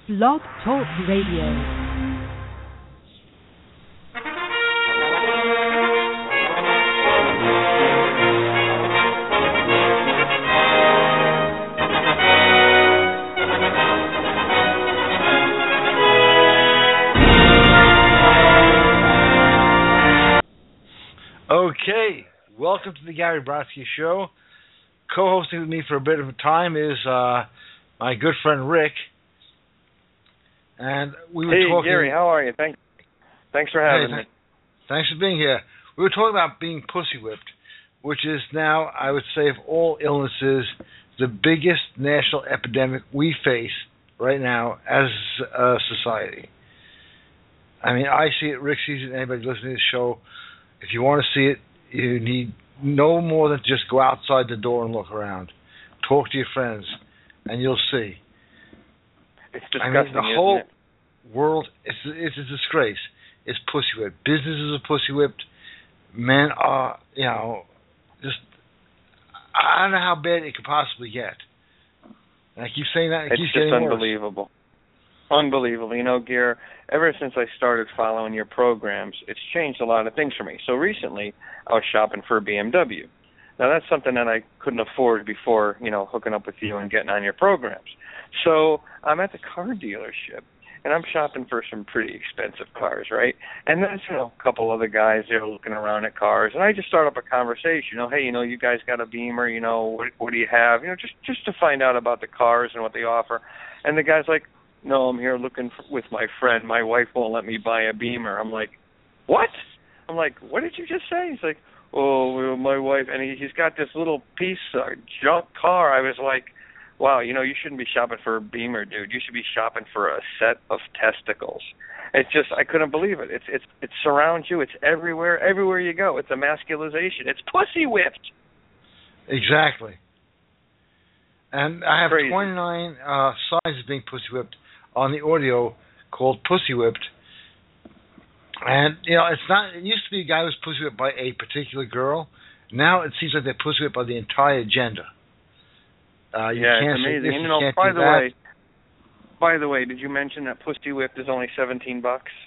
Blog Talk Radio. Okay, welcome to the Gary Brodsky Show. Co-hosting with me for a bit of time is my good friend Rick. And we were talking... Hey, Gary, how are you? Thanks for having me. Thanks for being here. We were talking about being pussy whipped, which is now, I would say, of all illnesses, the biggest national epidemic we face right now as a society. I mean, I see it, Rick sees it, anybody listening to this show. If you want to see it, you need no more than just go outside the door and look around. Talk to your friends, and you'll see. It's disgusting, the whole world, it's a disgrace. It's pussy whipped. Businesses are pussy whipped. Men are, just, I don't know how bad it could possibly get. And I keep saying that, it's just unbelievable. Unbelievable. Gare, ever since I started following your programs, it's changed a lot of things for me. So recently, I was shopping for a BMW. Now, that's something that I couldn't afford before, hooking up with you and getting on your programs. So I'm at the car dealership, and I'm shopping for some pretty expensive cars, right? And there's, a couple other guys there looking around at cars, and I just start up a conversation. Hey, you guys got a Beamer, what do you have? Just to find out about the cars and what they offer. And the guy's like, no, I'm here looking with my friend. My wife won't let me buy a Beamer. I'm like, what? I'm like, what did you just say? He's like, oh, well, my wife, and he's got this little piece of junk car. I was like, wow, you shouldn't be shopping for a Beamer, dude. You should be shopping for a set of testicles. It's just, I couldn't believe it. It surrounds you. It's everywhere you go. It's emasculization. It's pussy whipped. Exactly. And I have Crazy. 29 signs of being pussy whipped on the audio called Pussy Whipped. And, it's not, it used to be a guy who was pussy whipped by a particular girl. Now it seems like they're pussy whipped by the entire gender. It's amazing. And, by the way, did you mention that Pussy Whipped is only $17?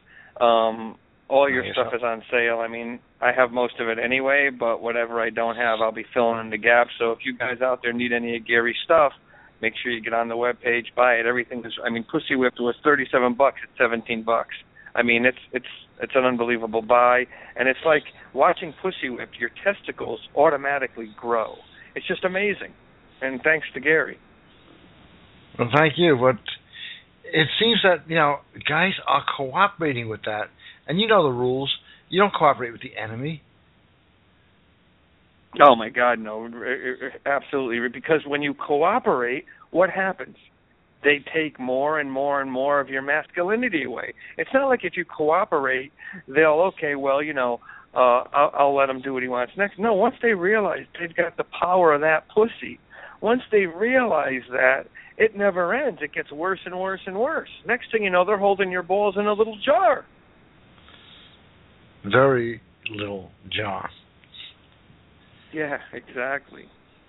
All your stuff is on sale. I mean, I have most of it anyway, but whatever I don't have, I'll be filling in the gaps. So if you guys out there need any of Gary's stuff, make sure you get on the webpage, buy it. Everything is. I mean, Pussy Whipped was $37. It's $17. I mean, it's an unbelievable buy, and it's like watching Pussy Whipped. Your testicles automatically grow. It's just amazing. And thanks to Gary. Well, thank you. But it seems that guys are cooperating with that, and you know the rules. You don't cooperate with the enemy. Oh, my God, no. Absolutely. Because when you cooperate, what happens? They take more and more and more of your masculinity away. It's not like if you cooperate, they'll, I'll let him do what he wants next. No, once they realize they've got the power of that pussy, once they realize that, it never ends. It gets worse and worse and worse. Next thing you know, they're holding your balls in a little jar. Very little jar. Yeah, exactly.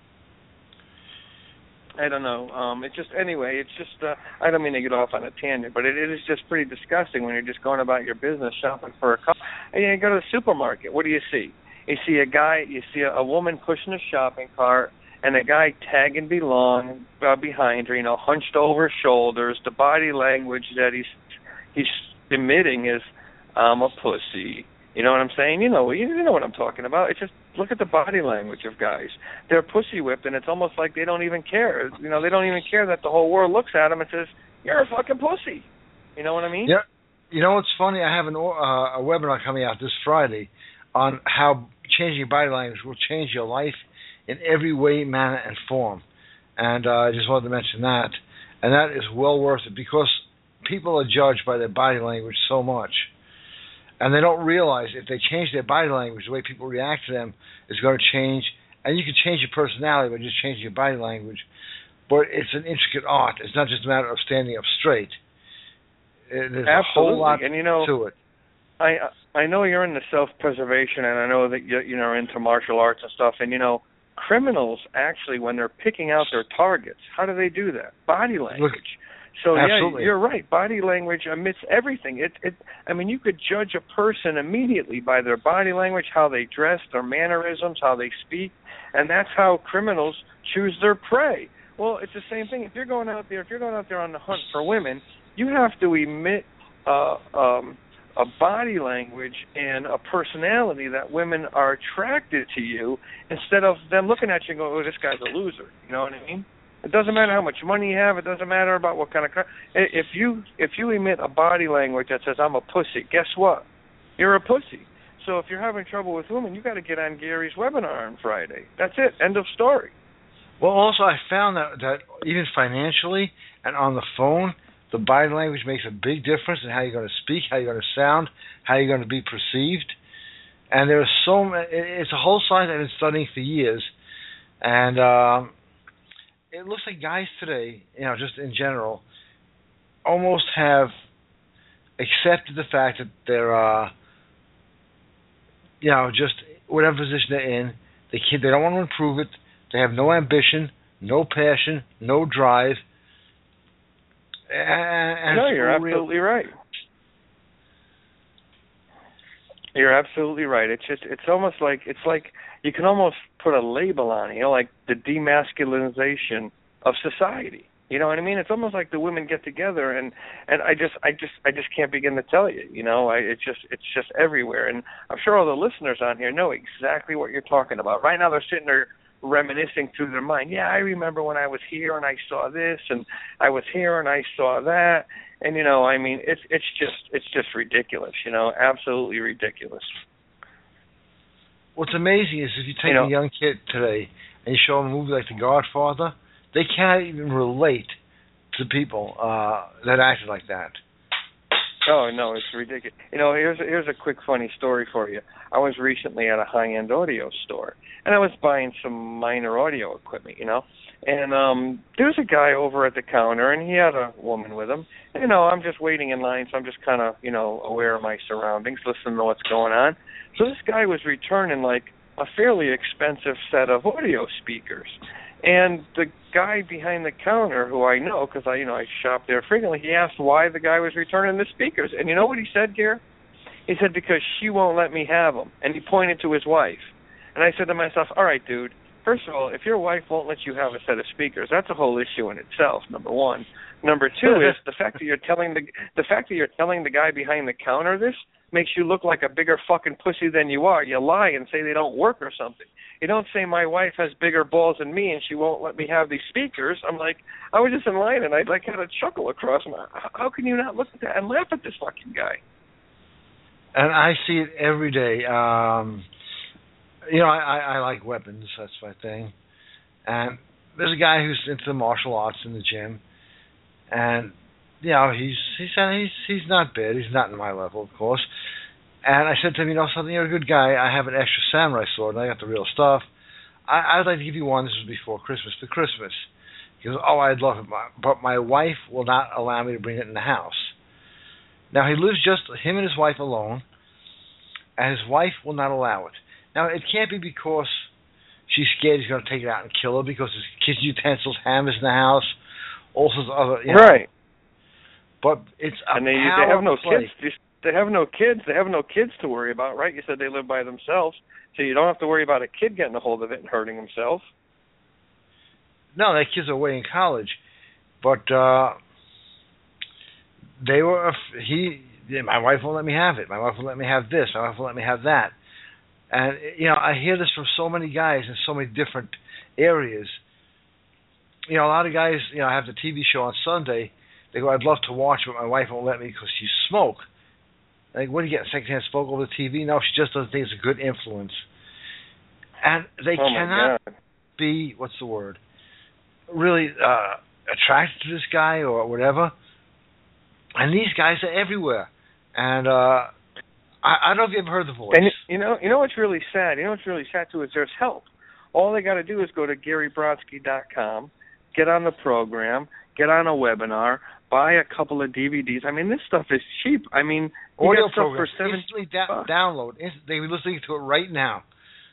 I don't know. I don't mean to get off on a tangent, but it is just pretty disgusting when you're just going about your business shopping for a car. And you go to the supermarket. What do you see? You see a woman pushing a shopping cart, and a guy tagging behind her, hunched over his shoulders. The body language that he's emitting is, I'm a pussy. You know what I'm saying? You know what I'm talking about. It's just, look at the body language of guys. They're pussy whipped, and it's almost like they don't even care. They don't even care that the whole world looks at them and says, you're a fucking pussy. You know what I mean? Yeah. You know what's funny? I have a webinar coming out this Friday on how changing your body language will change your life in every way, manner, and form. And I just wanted to mention that. And that is well worth it because people are judged by their body language so much. And they don't realize if they change their body language, the way people react to them is going to change. And you can change your personality by just changing your body language. But it's an intricate art. It's not just a matter of standing up straight. There's Absolutely. a whole lot and, to it. I know you're into self-preservation, and I know that you're into martial arts and stuff. And, criminals actually, when they're picking out their targets, how do they do that? Body language. So Absolutely. yeah, you're right. Body language emits everything. I mean, you could judge a person immediately by their body language, how they dress, their mannerisms, how they speak, and that's how criminals choose their prey. Well, it's the same thing. If you're going out there on the hunt for women, you have to emit a body language and a personality that women are attracted to you, instead of them looking at you and going, "Oh, this guy's a loser." You know what I mean? It doesn't matter how much money you have. It doesn't matter about what kind of car. If you emit a body language that says "I'm a pussy," guess what? You're a pussy. So if you're having trouble with women, you got to get on Gary's webinar on Friday. That's it. End of story. Well, also I found that even financially and on the phone, the body language makes a big difference in how you're going to speak, how you're going to sound, how you're going to be perceived. And there's it's a whole science I've been studying for years. And it looks like guys today, just in general, almost have accepted the fact that they're, just whatever position they're in, they don't want to improve it. They have no ambition, no passion, no drive. And no, you're absolutely right. You're absolutely right. It's almost like you can almost put a label on it, like the demasculinization of society. You know what I mean? It's almost like the women get together, and I just can't begin to tell you. It's just everywhere, and I'm sure all the listeners on here know exactly what you're talking about. Right now, they're sitting there reminiscing through their mind. Yeah, I remember when I was here and I saw this, and I was here and I saw that, and it's just ridiculous. Absolutely ridiculous. What's amazing is if you take a young kid today and you show them a movie like The Godfather, they can't even relate to people that acted like that. Oh no, it's ridiculous. Here's a quick funny story for you. I was recently at a high-end audio store, and I was buying some minor audio equipment, and there's a guy over at the counter, and he had a woman with him. I'm just waiting in line, so I'm just kind of, aware of my surroundings, listening to what's going on. So this guy was returning like a fairly expensive set of audio speakers. And the guy behind the counter, who I know because I shop there frequently, he asked why the guy was returning the speakers. And you know what he said, Gare? He said, because she won't let me have them. And he pointed to his wife. And I said to myself, all right, dude, first of all, if your wife won't let you have a set of speakers, that's a whole issue in itself, number one. Number two is the fact that you're telling the guy behind the counter this makes you look like a bigger fucking pussy than you are. You lie and say they don't work or something. You don't say my wife has bigger balls than me and she won't let me have these speakers. I'm like, I was just in line and I had a chuckle across my. How can you not look at that and laugh at this fucking guy? And I see it every day. I like weapons. That's my thing. And there's a guy who's into the martial arts in the gym, and he's not bad. He's not in my level, of course. And I said to him, something, you're a good guy. I have an extra samurai sword, and I got the real stuff. I'd like to give you one. This was before Christmas, for Christmas. He goes, oh, I'd love it, but my wife will not allow me to bring it in the house. Now, he lives just him and his wife alone, and his wife will not allow it. Now, it can't be because she's scared he's going to take it out and kill her, because there's kitchen utensils, hammers in the house, all sorts of other, Right. But it's a and they have no kids. They have no kids. They have no kids to worry about, right? You said they live by themselves, so you don't have to worry about a kid getting a hold of it and hurting himself. No, their kids are away in college, but they were. My wife won't let me have it. My wife won't let me have this. My wife won't let me have that. And I hear this from so many guys in so many different areas. A lot of guys, I have the TV show on Sunday. They go, I'd love to watch, but my wife won't let me because you smoke. Like, what do you get, secondhand smoke over the TV? No, she just doesn't think it's a good influence. And they cannot be, what's the word, really attracted to this guy or whatever. And these guys are everywhere. And I don't know if you ever heard the voice. And you know what's really sad? What's really sad, too, is there's help. All they got to do is go to GaryBrodsky.com, get on the program, get on a webinar, buy a couple of DVDs. I mean, this stuff is cheap. I mean, audio program for instantly download. They were listening to it right now.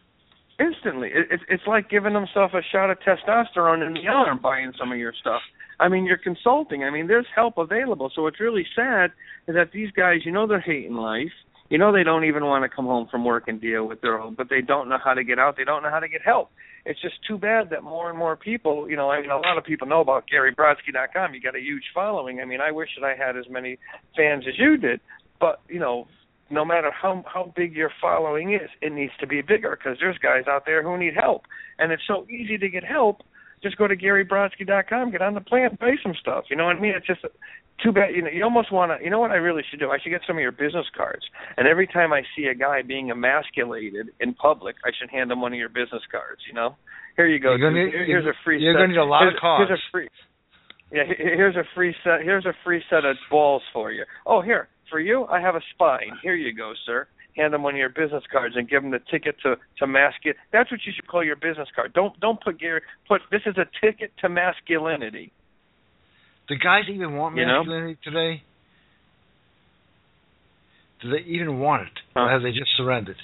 Instantly. It's like giving themselves a shot of testosterone in the arm buying some of your stuff. I mean, you're consulting. I mean, there's help available. So what's really sad is that these guys, they're hating life. They don't even want to come home from work and deal with their own, but they don't know how to get out. They don't know how to get help. It's just too bad that more and more people, a lot of people know about GaryBrodsky.com. You got a huge following. I mean, I wish that I had as many fans as you did, but, no matter how big your following is, it needs to be bigger because there's guys out there who need help. And it's so easy to get help. Just go to GaryBrodsky.com, get on the plan, pay some stuff. You know what I mean? It's just too bad. You almost want to, what I really should do? I should get some of your business cards. And every time I see a guy being emasculated in public, I should hand him one of your business cards, Here you go. Here's a free set. You're going to need a lot of cards. Here's a free set of balls for you. Oh, here. For you, I have a spine. Here you go, sir. Hand them one of your business cards and give them the ticket to masculinity. That's what you should call your business card. Don't put this is a ticket to masculinity. Do guys even want masculinity today? Do they even want it? Or have they just surrendered?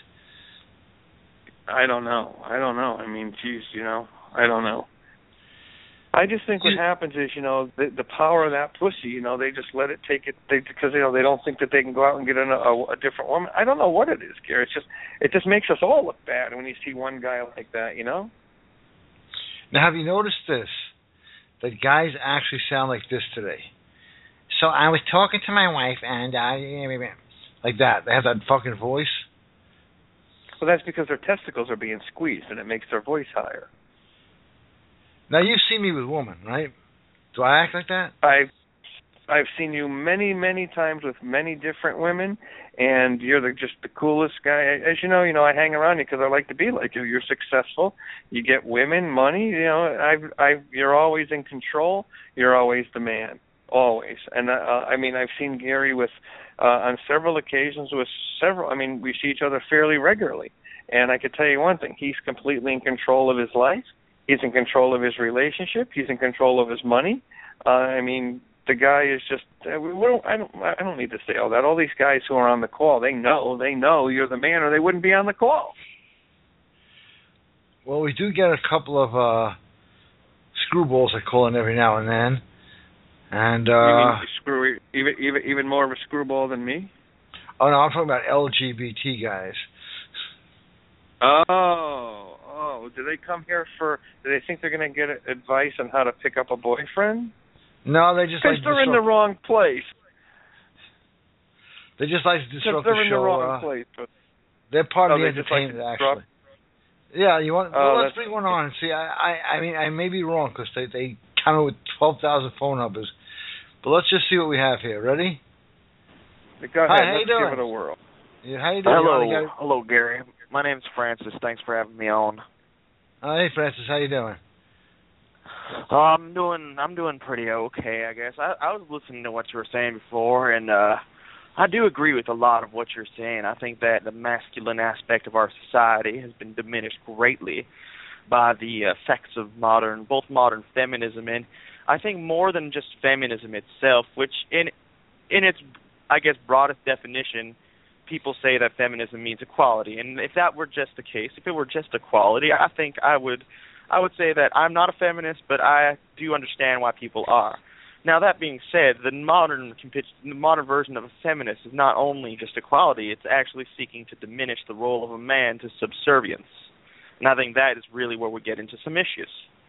I don't know. I mean, geez, I don't know. I just think what happens is, the power of that pussy, they just let it take it, because they don't think that they can go out and get a different woman. I don't know what it is, Gary. It just makes us all look bad when you see one guy like that, Now, have you noticed this? That guys actually sound like this today. So I was talking to my wife, and like that. They have that fucking voice. Well, that's because their testicles are being squeezed, and it makes their voice higher. Now, you've seen me with women, right? Do I act like that? I've seen you many, many times with many different women, and you're just the coolest guy. As you know, I hang around you because I like to be like you. You're successful. You get women, money. You're always in control. You're always the man, always. And I've seen Gary with on several occasions with several. I mean, we see each other fairly regularly, and I could tell you one thing: he's completely in control of his life. He's in control of his relationship. He's in control of his money. The guy is just. I don't need to say all that. All these guys who are on the call, they know you're the man, or they wouldn't be on the call. Well, we do get a couple of screwballs that call in every now and then, and you mean even more of a screwball than me? Oh no, I'm talking about LGBT guys. Oh, do they come here do they think they're going to get advice on how to pick up a boyfriend? No, they just because they're in the wrong place. They just like to disrupt the show. They're in the wrong place. They're part of the entertainment, actually. Yeah, you want? Let's bring one on and see. I mean, I may be wrong because they come in with 12,000 phone numbers, but let's just see what we have here. Ready? Go ahead. Hi, let's give it a whirl. Yeah, how you doing? Hello, Gary. My name's Francis. Thanks for having me on. Hey, Francis, how you doing? I'm doing pretty okay, I guess. I was listening to what you were saying before, and I do agree with a lot of what you're saying. I think that the masculine aspect of our society has been diminished greatly by the effects of both modern feminism, and I think more than just feminism itself, which in its, I guess, broadest definition, people say that feminism means equality. And if that were just the case, if it were just equality, I think I would say that I'm not a feminist, but I do understand why people are. Now, that being said, the modern version of a feminist is not only just equality, it's actually seeking to diminish the role of a man to subservience. And I think that is really where we get into some issues.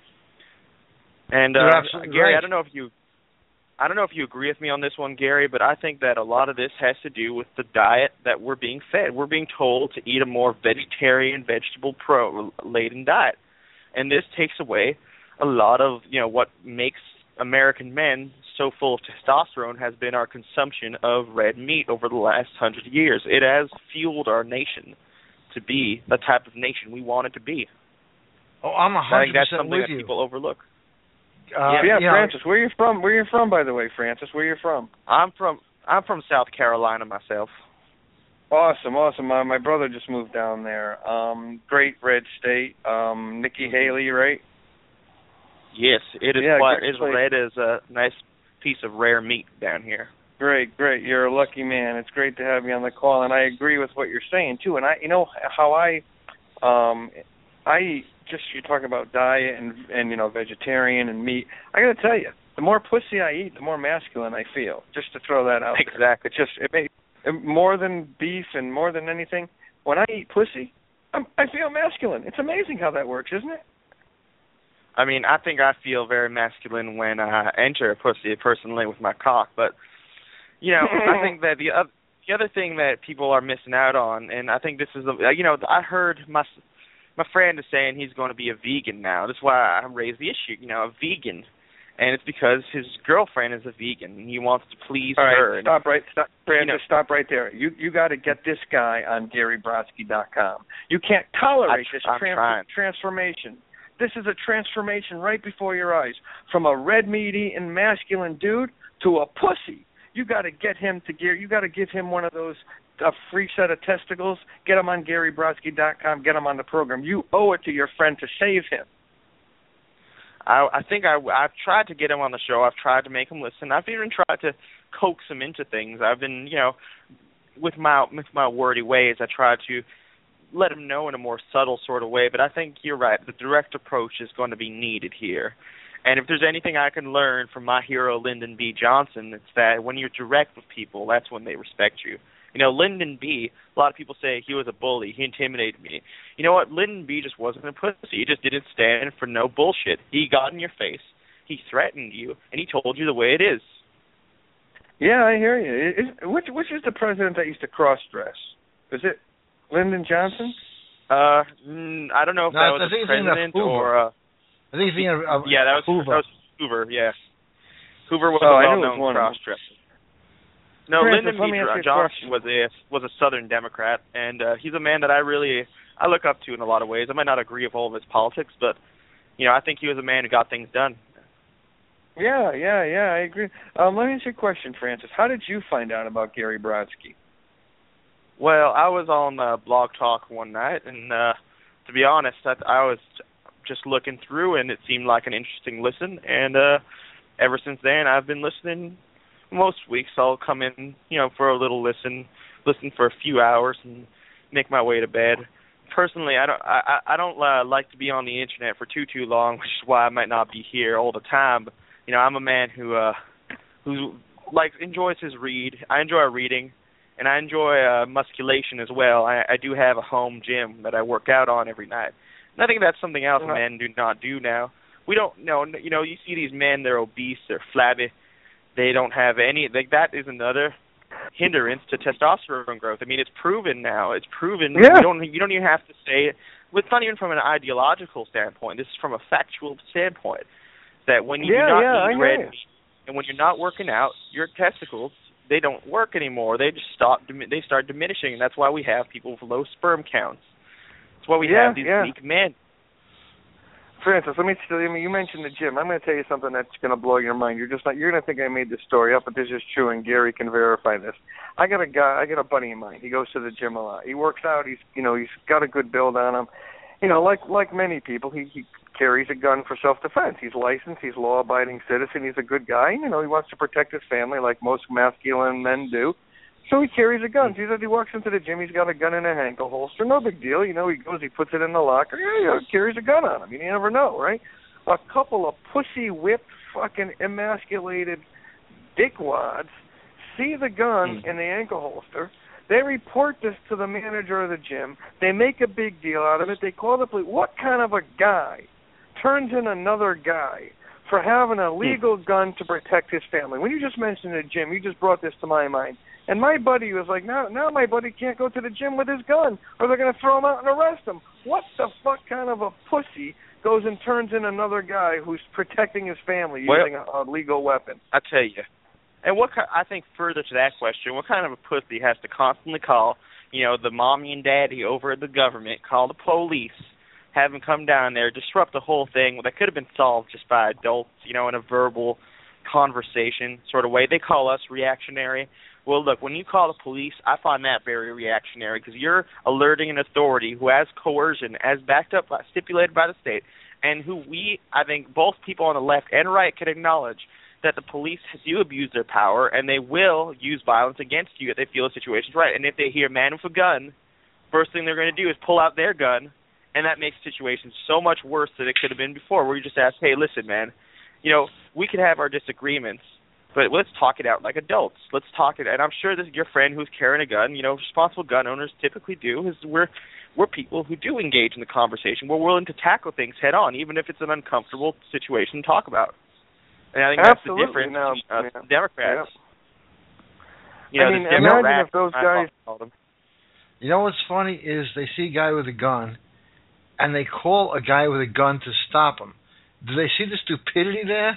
And Gary, right. I don't know if you agree with me on this one, Gary, but I think that a lot of this has to do with the diet that we're being fed. We're being told to eat a more vegetarian, vegetable-laden diet. And this takes away a lot of, what makes American men so full of testosterone has been our consumption of red meat over the last 100 years. It has fueled our nation to be the type of nation we want it to be. Oh, I'm 100% I think that's something with that you. people overlook. Francis, where are you from? Where are you from, by the way, Francis? Where are you from? I'm from South Carolina myself. Awesome. My brother just moved down there. Great red state. Nikki Haley, right? Yes, it is quite as red as a nice piece of rare meat down here. Great. You're a lucky man. It's great to have you on the call, and I agree with what you're saying too. And you're talking about diet and vegetarian and meat. I got to tell you, The more pussy I eat, the more masculine I feel. Just to throw that out. Exactly. It makes more than beef and more than anything. When I eat pussy, I feel masculine. It's amazing how that works, isn't it? I mean, I think I feel very masculine when I enter a pussy personally with my cock, but I think that the other thing that people are missing out on, and I think this is I heard my friend is saying he's going to be a vegan now. That's why I raised the issue. A vegan. And it's because his girlfriend is a vegan, and he wants to please her. Stop right there. You got to get this guy on GaryBrodsky.com. You can't tolerate this transformation. This is a transformation right before your eyes, from a red meaty and masculine dude to a pussy. You got to get him to Gary. You got to give him one of those a free set of testicles. Get him on GaryBrodsky.com. Get him on the program. You owe it to your friend to save him. I think I've tried to get him on the show. I've tried to make him listen. I've even tried to coax him into things. I've been, with my wordy ways, I try to let him know in a more subtle sort of way. But I think you're right. The direct approach is going to be needed here. And if there's anything I can learn from my hero, Lyndon B. Johnson, it's that when you're direct with people, that's when they respect you. Lyndon B., a lot of people say he was a bully. He intimidated me. You know what? Lyndon B. just wasn't a pussy. He just didn't stand for no bullshit. He got in your face. He threatened you, and he told you the way it is. Yeah, I hear you. Which is the president that used to cross-dress? Was it Lyndon Johnson? I don't know if that was the president or... I think he's thinking of yeah, that was Hoover, yeah. Hoover was a well-known cross-dresser. No, Lyndon B. Johnson was a Southern Democrat, and he's a man that I look up to in a lot of ways. I might not agree with all of his politics, but I think he was a man who got things done. Yeah, I agree. Let me ask you a question, Francis. How did you find out about Gary Brodsky? Well, I was on Blog Talk one night, and to be honest, I was just looking through, and it seemed like an interesting listen, and ever since then, I've been listening. Most weeks I'll come in, for a little listen for a few hours and make my way to bed. Personally, I don't like to be on the internet for too long, which is why I might not be here all the time. But I'm a man who enjoys his read. I enjoy reading, and I enjoy musculation as well. I do have a home gym that I work out on every night. And I think that's something else men do not do now. We don't know. You see these men; they're obese, they're flabby. They don't have any. That is another hindrance to testosterone growth. I mean, it's proven now. It's proven. Yeah. You don't even have to say it. It's not even from an ideological standpoint. This is from a factual standpoint. That when you do not eat red meat and when you're not working out, your testicles, they don't work anymore. They just they start diminishing, and that's why we have people with low sperm counts. That's why we have these weak men. Francis, you mentioned the gym. I'm going to tell you something that's going to blow your mind. You're going to think I made this story up, but this is true, and Gary can verify this. I got a buddy of mine. He goes to the gym a lot. He works out. He's got a good build on him. Like many people, he carries a gun for self-defense. He's licensed. He's a law-abiding citizen. He's a good guy. He wants to protect his family like most masculine men do. So he carries a gun. He walks into the gym. He's got a gun in a ankle holster. No big deal. He goes, he puts it in the locker. Carries a gun on him. You never know, right? A couple of pussy-whipped, fucking emasculated dickwads see the gun in the ankle holster. They report this to the manager of the gym. They make a big deal out of it. They call the police. What kind of a guy turns in another guy for having a legal gun to protect his family? When you just mentioned the gym, you just brought this to my mind. And my buddy was like, now my buddy can't go to the gym with his gun, or they're going to throw him out and arrest him. What the fuck kind of a pussy goes and turns in another guy who's protecting his family using a legal weapon? I tell you. And I think further to that question, what kind of a pussy has to constantly call, the mommy and daddy over at the government, call the police, have them come down there, disrupt the whole thing that could have been solved just by adults, in a verbal conversation sort of way. They call us reactionary. Well, look, when you call the police, I find that very reactionary because you're alerting an authority who has coercion, as backed up, stipulated by the state, and who I think both people on the left and right can acknowledge that the police do abuse their power and they will use violence against you if they feel the situation's right. And if they hear a man with a gun, first thing they're going to do is pull out their gun, and that makes situations so much worse than it could have been before, where you just ask, hey, listen, man, we could have our disagreements, but let's talk it out like adults. Let's talk it. And I'm sure that your friend who's carrying a gun, responsible gun owners typically do, is we're people who do engage in the conversation. We're willing to tackle things head on, even if it's an uncomfortable situation to talk about. And I think Absolutely. that's the difference between Democrats. Yeah. Imagine if those guys... You know what's funny is they see a guy with a gun, and they call a guy with a gun to stop him. Do they see the stupidity there?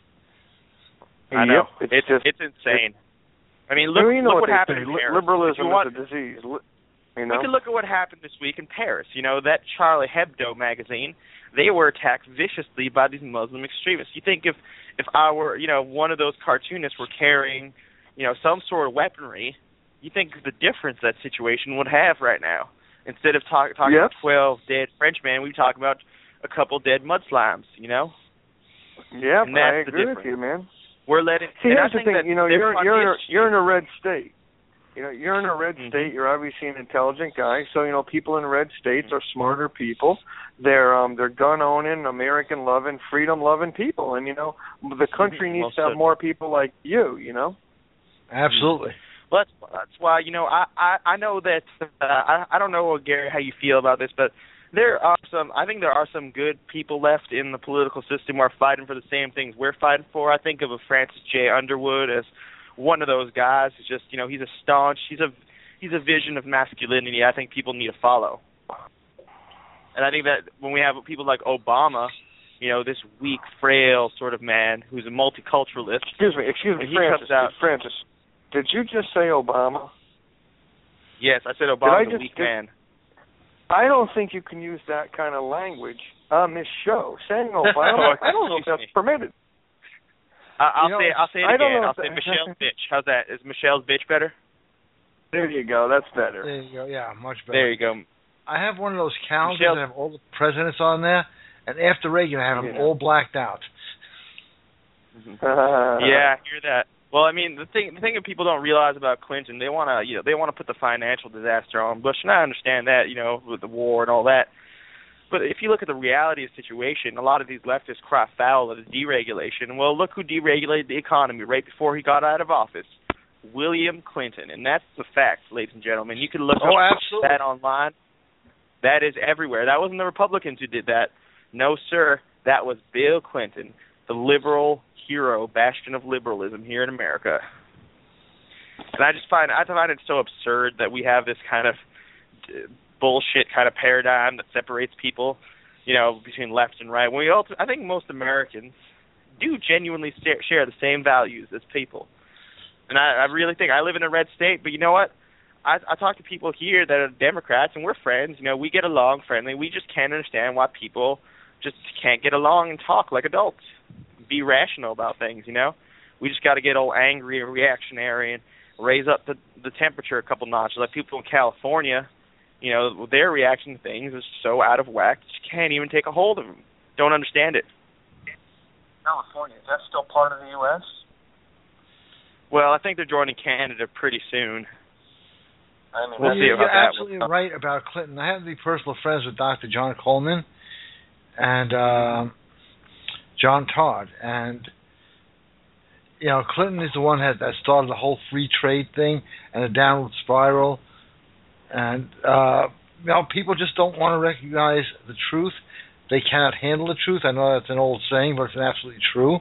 I know. Yep, it's insane. Look what happened in Paris. Liberalism is a disease. We can look at what happened this week in Paris. That Charlie Hebdo magazine, they were attacked viciously by these Muslim extremists. You think if I were, one of those cartoonists were carrying, some sort of weaponry, you think the difference that situation would have right now. Instead of talking about 12 dead Frenchmen, we talk about a couple dead mudslimes, Yeah, I agree with you, man. We're letting. See, here's the thing. You're in a red state. You're in a red state. You're obviously an intelligent guy. So people in red states are smarter people. They're gun owning, American loving, freedom loving people. And the country needs to have more people like you. Absolutely. Well, that's why I know that I don't know, Gary, how you feel about this, but I think there are some good people left in the political system who are fighting for the same things we're fighting for. I think of a Francis J. Underwood as one of those guys. He's just, he's a staunch, he's a vision of masculinity I think people need to follow. And I think that when we have people like Obama, this weak, frail sort of man who's a multiculturalist. Excuse me, Francis, did you just say Obama? Yes, I said Obama's a weak man. I don't think you can use that kind of language on this show. Saying Obama, I don't know if that's permitted. I'll say it again. I'll say Michelle's bitch. How's that? Is Michelle's bitch better? There you go. That's better. There you go. Yeah, much better. There you go. I have one of those calendars that have all the presidents on there, and after Reagan, I have them all blacked out. Yeah, I hear that. Well, the thing that people don't realize about Clinton, they want to put the financial disaster on Bush, and I understand that, with the war and all that. But if you look at the reality of the situation, a lot of these leftists cry foul of the deregulation. Well, look who deregulated the economy right before he got out of office. William Clinton. And that's the fact, ladies and gentlemen. You can look up that online. That is everywhere. That wasn't the Republicans who did that. No, sir. That was Bill Clinton, the liberal hero, bastion of liberalism here in America. And I find it so absurd that we have this kind of bullshit kind of paradigm that separates people, between left and right. I think most Americans do genuinely share the same values as people. And I really think I live in a red state, but you know what? I talk to people here that are Democrats, and we're friends. We get along friendly. We just can't understand why people just can't get along and talk like adults. Be rational about things, We just got to get all angry and reactionary and raise up the temperature a couple notches. Like people in California, their reaction to things is so out of whack that you can't even take a hold of them. Don't understand it. California, is that still part of the U.S.? Well, I think they're joining Canada pretty soon. We'll see about that. You're absolutely right about Clinton. I happen to be personal friends with Dr. John Coleman and John Todd, and Clinton is the one that started the whole free trade thing and the downward spiral, and people just don't want to recognize the truth. They cannot handle the truth. I know that's an old saying, but it's absolutely true.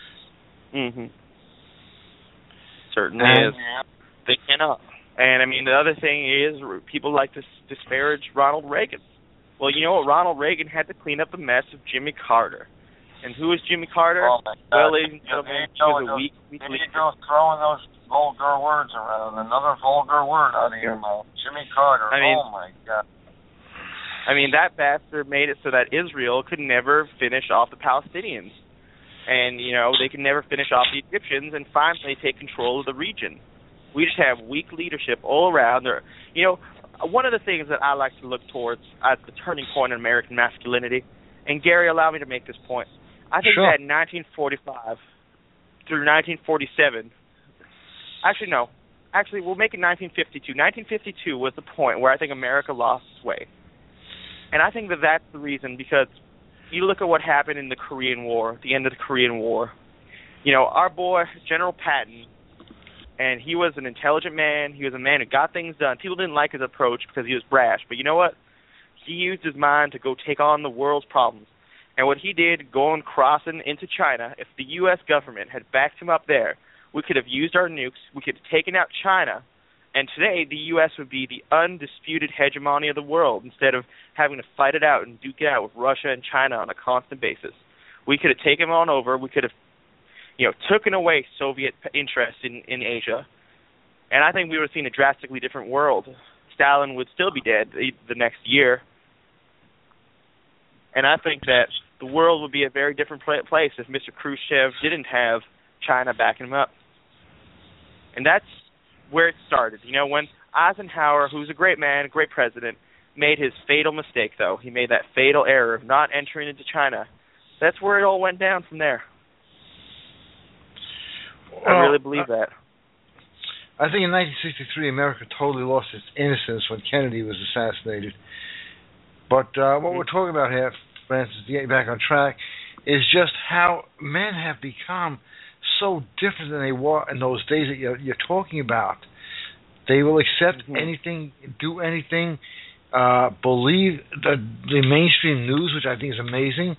Certainly is. They cannot. And the other thing is people like to disparage Ronald Reagan. Well, you know what? Ronald Reagan had to clean up the mess of Jimmy Carter. And who is Jimmy Carter? Oh, well, ladies and gentlemen, he was a weak leader. You go throwing those vulgar words around. Another vulgar word out of your mouth. Jimmy Carter. Oh, my God. That bastard made it so that Israel could never finish off the Palestinians. And, they could never finish off the Egyptians and finally take control of the region. We just have weak leadership all around. One of the things that I like to look towards as the turning point in American masculinity, and Gary, allow me to make this point. I think that 1945 through 1947, we'll make it 1952. 1952 was the point where I think America lost its way. And I think that that's the reason, because you look at what happened in the Korean War, at the end of the Korean War. You know, our boy, General Patton, and he was an intelligent man. He was a man who got things done. People didn't like his approach because he was brash. But you know what? He used his mind to go take on the world's problems. And what he did, going crossing into China, if the U.S. government had backed him up there, we could have used our nukes, we could have taken out China, and today the U.S. would be the undisputed hegemony of the world instead of having to fight it out and duke it out with Russia and China on a constant basis. We could have taken them on over. We could have, taken away Soviet interest in Asia, and I think we would have seen a drastically different world. Stalin would still be dead the next year, and I think that the world would be a very different place if Mr. Khrushchev didn't have China backing him up. And that's where it started. When Eisenhower, who's a great man, a great president, made his fatal mistake, though. He made that fatal error of not entering into China. That's where it all went down from there. I really believe that. I think in 1963, America totally lost its innocence when Kennedy was assassinated. But what we're talking about here, Francis, to get back on track, is just how men have become so different than they were in those days that you're talking about. They will accept anything, do anything, believe the mainstream news, which I think is amazing.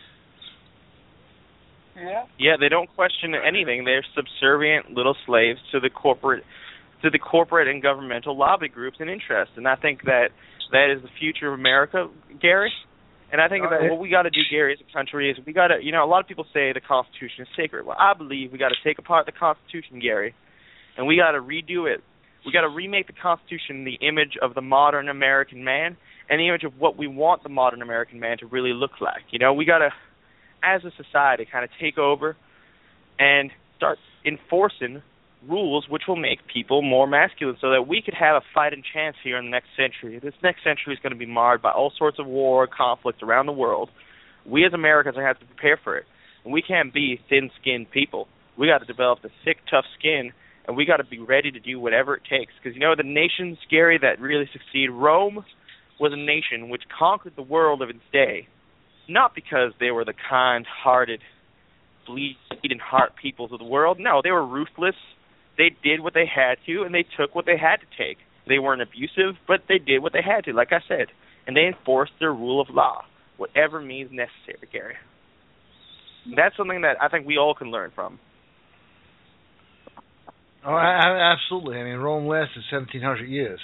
Yeah, they don't question anything. They're subservient little slaves to the corporate and governmental lobby groups and interests. And I think that is the future of America, Gary. And I think that what we got to do, Gary, as a country is we got to, a lot of people say the Constitution is sacred. Well, I believe we got to take apart the Constitution, Gary, and we got to redo it. We got to remake the Constitution in the image of the modern American man and the image of what we want the modern American man to really look like. We got to, as a society, kind of take over and start enforcing rules which will make people more masculine so that we could have a fighting chance here in the next century. This next century is going to be marred by all sorts of war, conflict around the world. We as Americans are going to have to prepare for it. And we can't be thin-skinned people. We got to develop the thick, tough skin, and we got to be ready to do whatever it takes. Because, the nations, Gary, that really succeed, Rome was a nation which conquered the world of its day, not because they were the kind-hearted, bleeding heart peoples of the world. No, they were ruthless. They did what they had to, and they took what they had to take. They weren't abusive, but they did what they had to, like I said. And they enforced their rule of law, whatever means necessary, Gary. And that's something that I think we all can learn from. Oh, absolutely. I mean, Rome lasted 1,700 years.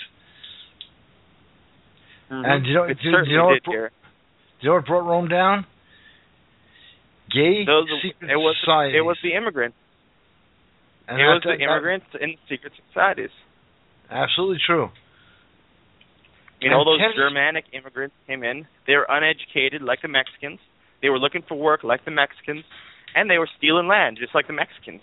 Mm-hmm. And do you know what brought Rome down? Gay secret societies. It was the immigrants. And it was the immigrants and secret societies. Absolutely true. Those Germanic immigrants came in. They were uneducated like the Mexicans. They were looking for work like the Mexicans. And they were stealing land just like the Mexicans.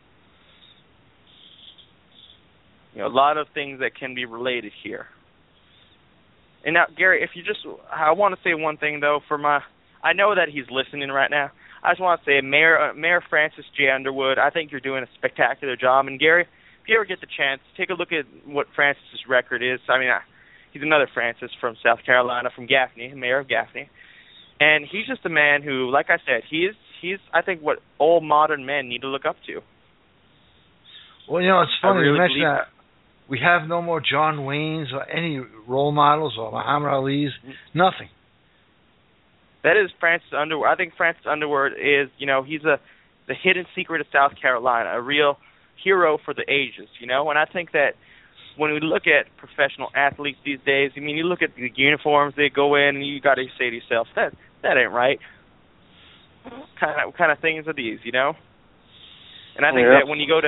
A lot of things that can be related here. And now, Gary, I want to say one thing, though, I know that he's listening right now. I just want to say, Mayor Francis J. Underwood, I think you're doing a spectacular job. And, Gary, if you ever get the chance, take a look at what Francis's record is. I mean, he's another Francis from South Carolina, from Gaffney, mayor of Gaffney. And he's just a man who, like I said, he's I think, what all modern men need to look up to. Well, it's funny you mention that. We have no more John Waynes or any role models or Muhammad Ali's, nothing. That is Francis Underwood. I think Francis Underwood is, he's the hidden secret of South Carolina, a real hero for the ages, And I think that when we look at professional athletes these days, I mean, you look at the uniforms they go in, and you got to say to yourself, that ain't right. What kind of things are these, And I think that when you go to,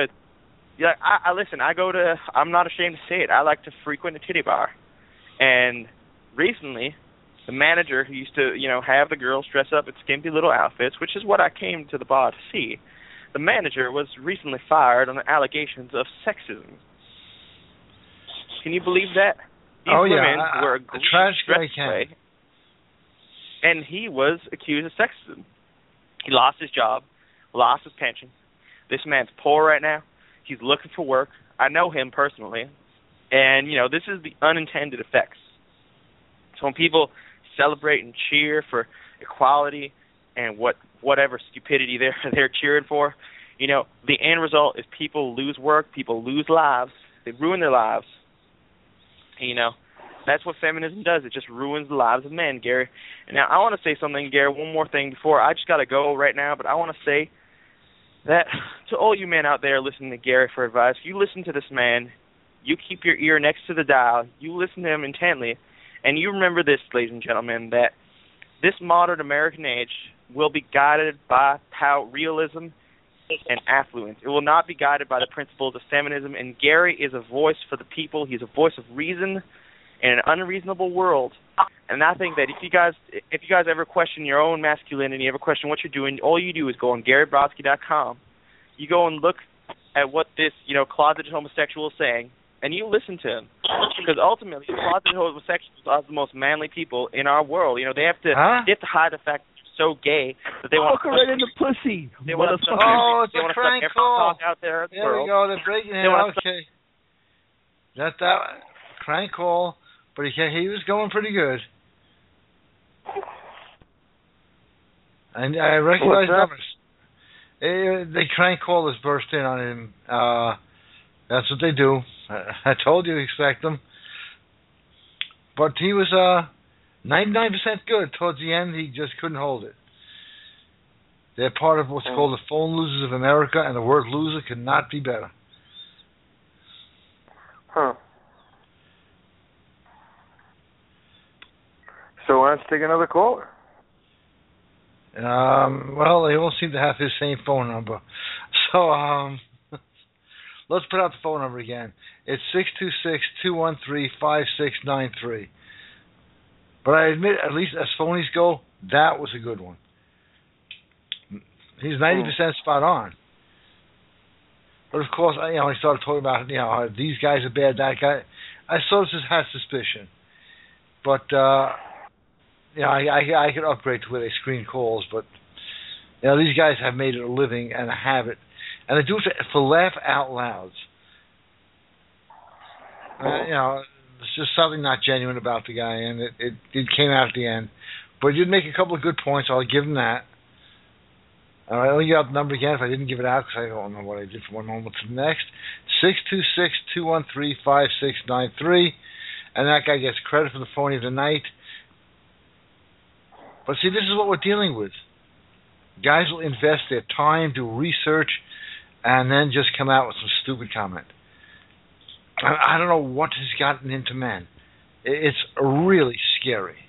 I'm not ashamed to say it, I like to frequent a titty bar. And recently, the manager who used to, have the girls dress up in skimpy little outfits, which is what I came to the bar to see, the manager was recently fired on allegations of sexism. Can you believe that? These women were a tragic guy. And he was accused of sexism. He lost his job, lost his pension. This man's poor right now. He's looking for work. I know him personally. And, this is the unintended effects. So when people celebrate and cheer for equality and whatever stupidity they're cheering for, you know, the end result is people lose work, people lose lives, they ruin their lives. And, you know, that's what feminism does. It just ruins the lives of men, Gary. And now I want to say something, Gary, one more thing before. I just got to go right now, but I want to say that to all you men out there listening to Gary for advice, you listen to this man, you keep your ear next to the dial, you listen to him intently, and you remember this, ladies and gentlemen, that this modern American age will be guided by realism and affluence. It will not be guided by the principles of feminism, and Gary is a voice for the people. He's a voice of reason in an unreasonable world. And I think that if you guys ever question your own masculinity, ever question what you're doing, all you do is go on GaryBrodsky.com. You go and look at what this, you know, closeted homosexual is saying, and you listen to him. Because ultimately, closeted homosexuals are the most manly people in our world. You know, they have to hide the fact that they're so gay that they want to right in the pussy. They want to it's a crank call. Out there There we go. They're breaking it. Okay. That crank call, but he was going pretty good. And I recognize numbers. The crank callers burst in on him. That's what they do. I told you to expect them. But he was 99% good. Towards the end, he just couldn't hold it. They're part of what's called the Phone Losers of America, and the word loser could not be better. Huh. So let's take another caller. Well, they all seem to have his same phone number. So, let's put out the phone number again. It's 626-213-5693. But I admit, at least as phonies go, that was a good one. He's 90% spot on. But of course, I started talking about, these guys are bad, that guy. I sort of just had suspicion. But, I could upgrade to where they screen calls, but these guys have made it a living and a habit, and they do it for laugh out louds. There's just something not genuine about the guy, and it came out at the end. But he did make a couple of good points. I'll give him that. All right, let me give out the number again if I didn't give it out, because I don't know what I did from one moment to the next. 626-213-5693, and that guy gets credit for the phony of the night. But see, this is what we're dealing with. Guys will invest their time, do research, and then just come out with some stupid comment. I don't know what has gotten into men. It's really scary.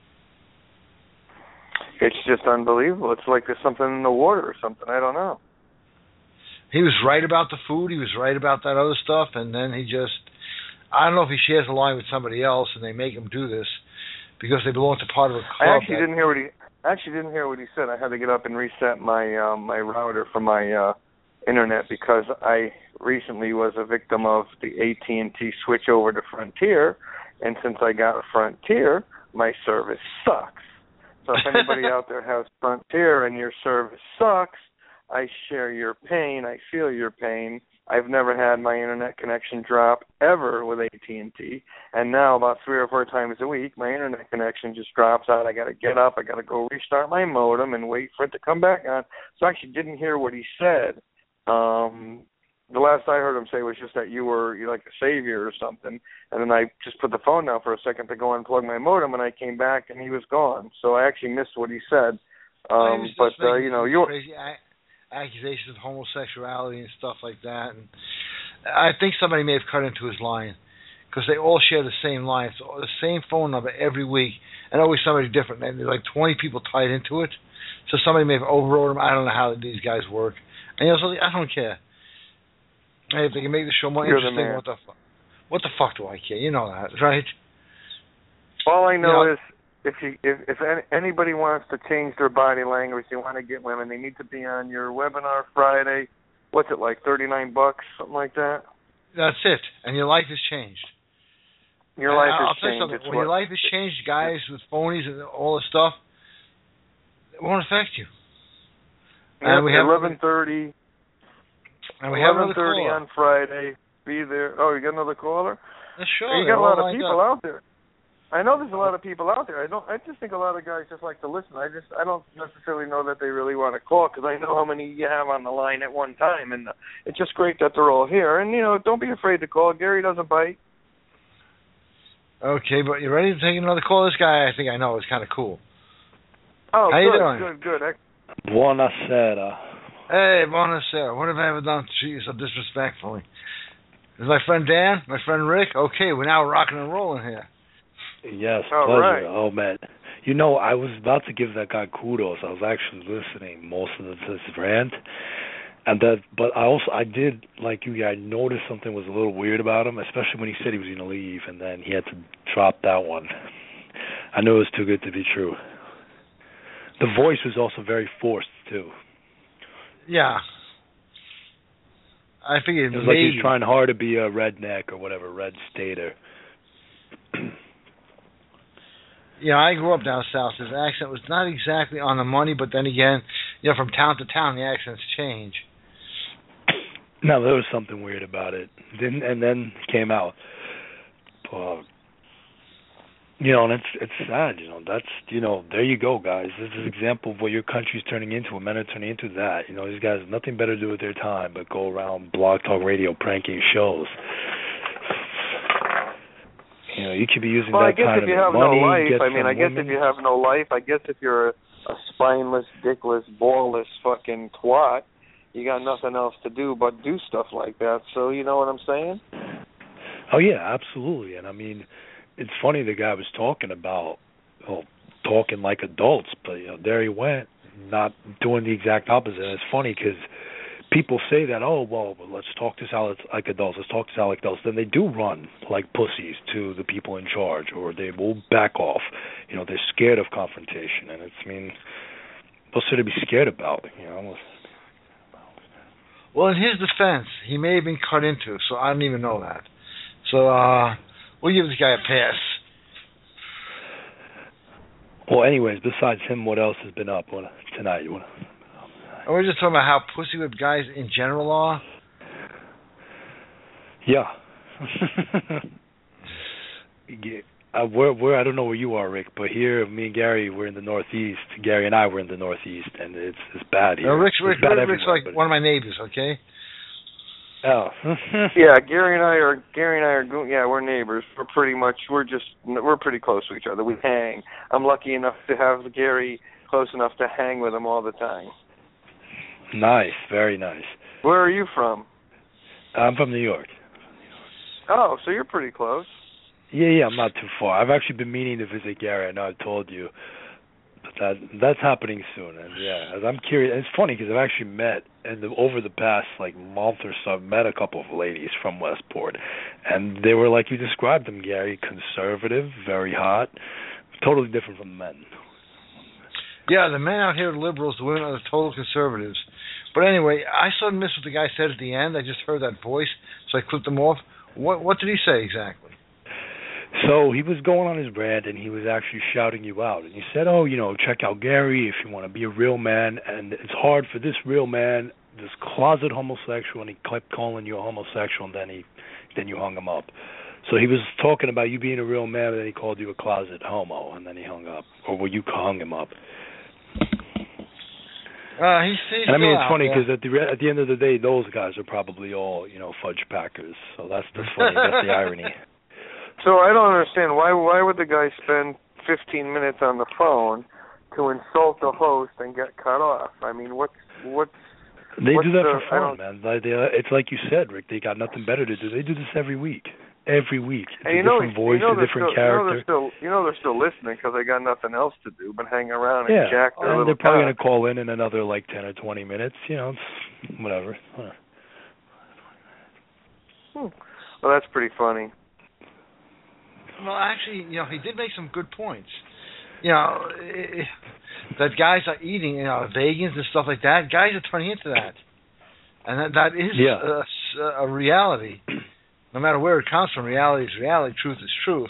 It's just unbelievable. It's like there's something in the water or something. I don't know. He was right about the food. He was right about that other stuff, and then I don't know if he shares a line with somebody else and they make him do this because they belong to part of a club. I actually didn't hear what he said. I had to get up and reset my my router for my internet because I recently was a victim of the AT&T switch over to Frontier, and since I got a Frontier, my service sucks. So if anybody out there has Frontier and your service sucks, I share your pain. I feel your pain. I've never had my internet connection drop ever with AT&T, and now about 3 or 4 times a week, my internet connection just drops out. I got to get up. I got to go restart my modem and wait for it to come back on. So I actually didn't hear what he said. The last I heard him say was just that you're like a savior or something, and then I just put the phone down for a second to go unplug my modem, and I came back and he was gone. So I actually missed what he said. You're crazy accusations of homosexuality and stuff like that, and I think somebody may have cut into his line because they all share the same line, so the same phone number every week, and always somebody different. And there's like 20 people tied into it, so somebody may have overrode them. I don't know how these guys work, and so I don't care. Hey, if they can make the show more interesting, what the fuck do I care? You know that, right? All I know is if anybody wants to change their body language, they want to get women, they need to be on your webinar Friday. What's it like, $39, something like that? That's it, and your life has changed. Your life has I'll tell you changed. Something. When your life has changed, guys with phonies and all this stuff, it won't affect you. And we have 11:30. And we have another 11:30 on Friday. Be there. Oh, you got another caller? Yeah, sure. You got a lot of people out there. I know there's a lot of people out there. I just think a lot of guys just like to listen. I don't necessarily know that they really want to call because I know how many you have on the line at one time, and it's just great that they're all here. And don't be afraid to call. Gary doesn't bite. Okay, but you ready to take another call? This guy, I think I know, is kind of cool. Oh, how good, you doing? Good. Buonasera. Hey, buonasera. What have I ever done to treat you so disrespectfully? This is my friend Dan, my friend Rick. Okay, we're now rocking and rolling here. Yes, all pleasure. Right. Oh, man. I was about to give that guy kudos. I was actually listening most of this rant. But I did, like you, I noticed something was a little weird about him, especially when he said he was going to leave, and then he had to drop that one. I knew it was too good to be true. The voice was also very forced, too. Yeah. I figured it was like he was trying hard to be a redneck or whatever, red stater. I grew up down south. His accent was not exactly on the money, but then again, from town to town, the accents change. No, there was something weird about it. And then it came out. And it's sad, that's, there you go, guys. This is an example of what your country's turning into, what men are turning into that. These guys have nothing better to do with their time but go around Blog Talk Radio pranking shows. You could be using that kind of money. I guess if you have no life, I guess if you're a spineless, dickless, ballless fucking twat, you got nothing else to do but do stuff like that. So you know what I'm saying? Oh, yeah, absolutely. And, it's funny the guy was talking about, talking like adults, but, there he went, not doing the exact opposite. And it's funny because people say that, let's talk this out like adults, Then they do run like pussies to the people in charge, or they will back off. They're scared of confrontation, and what's there to be scared about? Well, in his defense, he may have been cut into, so I don't even know that. So, we'll give this guy a pass. Well, anyways, besides him, what else has been up tonight? We're just talking about how pussy-whipped guys in general are. Yeah. We're I don't know where you are, Rick, but here, me and Gary, we're in the Northeast. Gary and I were in the Northeast, and it's bad here. Rick's like one of my neighbors, okay? Oh. Yeah, Gary and I are. Yeah, we're neighbors. We're pretty close to each other. We hang. I'm lucky enough to have Gary close enough to hang with him all the time. Nice, very nice. Where are you from? I'm from New York. Oh, so you're pretty close. Yeah, I'm not too far. I've actually been meaning to visit Gary. I know I've told you, but that's happening soon. And yeah, I'm curious. And it's funny because I've actually met, over the past month or so, I've met a couple of ladies from Westport, and they were like you described them, Gary, conservative, very hot, totally different from the men. Yeah, the men out here are liberals, the women are the total conservatives. But anyway, I sort of missed what the guy said at the end. I just heard that voice, so I clipped him off. What did he say exactly? So he was going on his rant, and he was actually shouting you out. And he said, check out Gary if you want to be a real man. And it's hard for this real man, this closet homosexual, and he kept calling you a homosexual, and then you hung him up. So he was talking about you being a real man, and then he called you a closet homo, and then he hung up. Or you hung him up. It's funny because at the end of the day, those guys are probably all fudge packers. So that's funny. That's the irony. So I don't understand why would the guy spend 15 minutes on the phone to insult the host and get cut off? I mean, what's they do that for fun, man. It's like you said, Rick. They got nothing better to do. They do this every week. Every week. It's a different voice, a different character. They're still listening because they got nothing else to do but hang around and jack their little they're probably going to call in another 10 or 20 minutes. It's whatever. Well, that's pretty funny. Well, actually, he did make some good points. That guys are eating, vegans and stuff like that. Guys are turning into that, and that is a reality. No matter where it comes from, reality is reality. Truth is truth.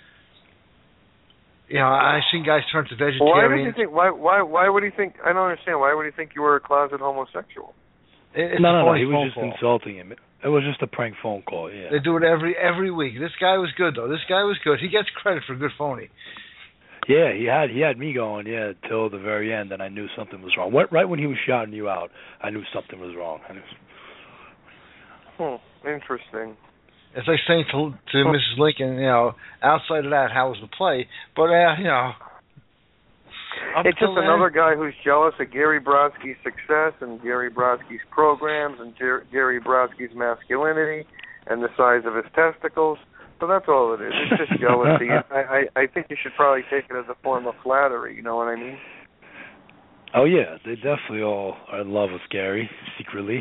I've seen guys turn to vegetarian. Why would he think? I don't understand. Why would he think you were a closet homosexual? No. He was just insulting him. It was just a prank phone call, yeah. They do it every week. This guy was good, though. This guy was good. He gets credit for good phony. Yeah, he had me going, till the very end, and I knew something was wrong. Right when he was shouting you out, I knew something was wrong. Interesting. It's like saying to Mrs. Lincoln, outside of that, how was the play? But, it's just another guy who's jealous of Gary Brodsky's success and Gary Brodsky's programs and Gary Brodsky's masculinity and the size of his testicles. So that's all it is. It's just jealousy. I think you should probably take it as a form of flattery. You know what I mean? Oh, yeah. They definitely all are in love with Gary, secretly.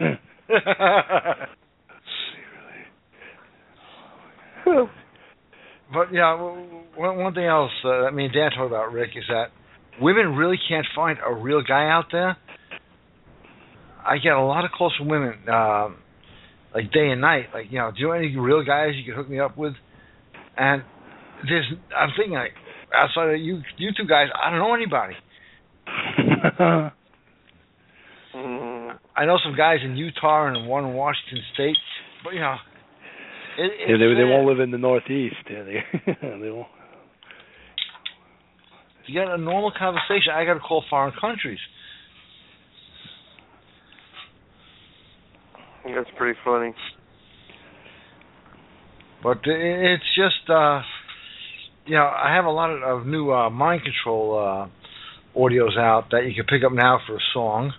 But, one thing else that me and Dan talked about, Rick, is that women really can't find a real guy out there. I get a lot of calls from women, like day and night, like, do you know any real guys you can hook me up with? And I'm thinking, like, outside of you two guys, I don't know anybody. I know some guys in Utah and one in Washington State, but, they won't live in the Northeast. Yeah, they won't. To get a normal conversation, I got to call foreign countries. That's pretty funny. But it's just, I have a lot of new mind control audios out that you can pick up now for a song.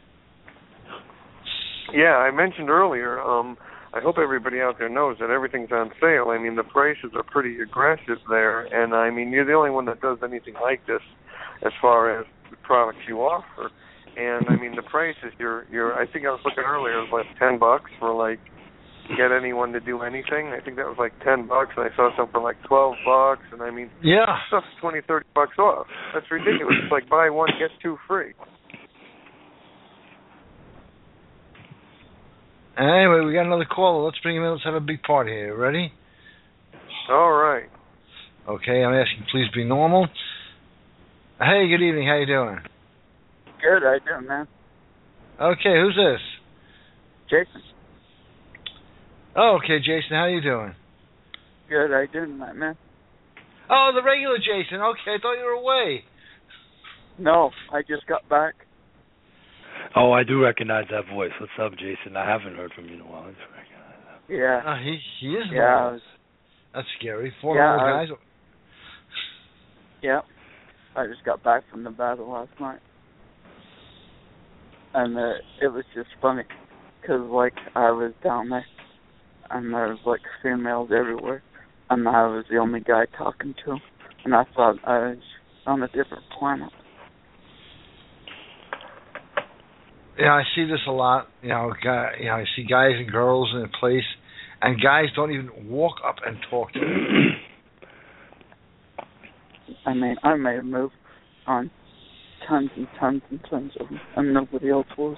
Yeah, I mentioned earlier, I hope everybody out there knows that everything's on sale. I mean, the prices are pretty aggressive there, and I mean, you're the only one that does anything like this as far as the products you offer. And I mean, the prices I think I was looking earlier, it was like $10 for like get anyone to do anything. I think that was like $10, and I saw some for like $12, and I mean, stuff's $20-$30 off. That's ridiculous. It's like buy one get two free. Anyway, we got another caller. Let's bring him in. Let's have a big party here. Ready? All right. Okay, I'm asking please be normal. Hey, good evening. How you doing? Good. How you doing, man? Okay, who's this? Jason. Oh, okay, Jason. How you doing? Good. How you doing tonight, man? Oh, the regular Jason. Okay, I thought you were away. No, I just got back. Oh, I do recognize that voice. What's up, Jason? I haven't heard from you in a while. I just recognize that. Yeah. He is. Yeah. That's scary. 400 guys. Yeah. I just got back from the battle last night. And it was just funny because, like, I was down there and there was, like, females everywhere. And I was the only guy talking to them. And I thought I was on a different planet. Yeah, I see this a lot. I see guys and girls in a place, and guys don't even walk up and talk to them. I mean, I made a move on tons and tons and tons of them, and nobody else was.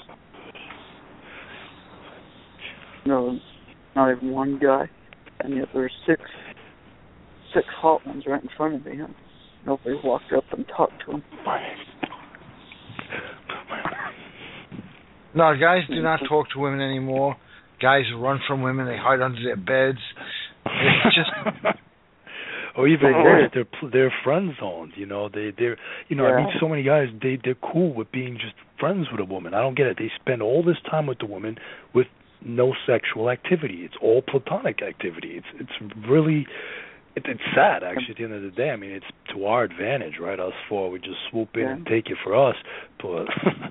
No, not even one guy, and yet there were six hot ones right in front of me, and nobody walked up and talked to them. No, guys do not talk to women anymore. Guys run from women. They hide under their beds. It's just... Or even worse, they're friend zoned. They're I meet so many guys. They're cool with being just friends with a woman. I don't get it. They spend all this time with the woman with no sexual activity. It's all platonic activity. It's really it's sad actually. At the end of the day, I mean, it's to our advantage, right? Us four, we just swoop in and take it for us, but.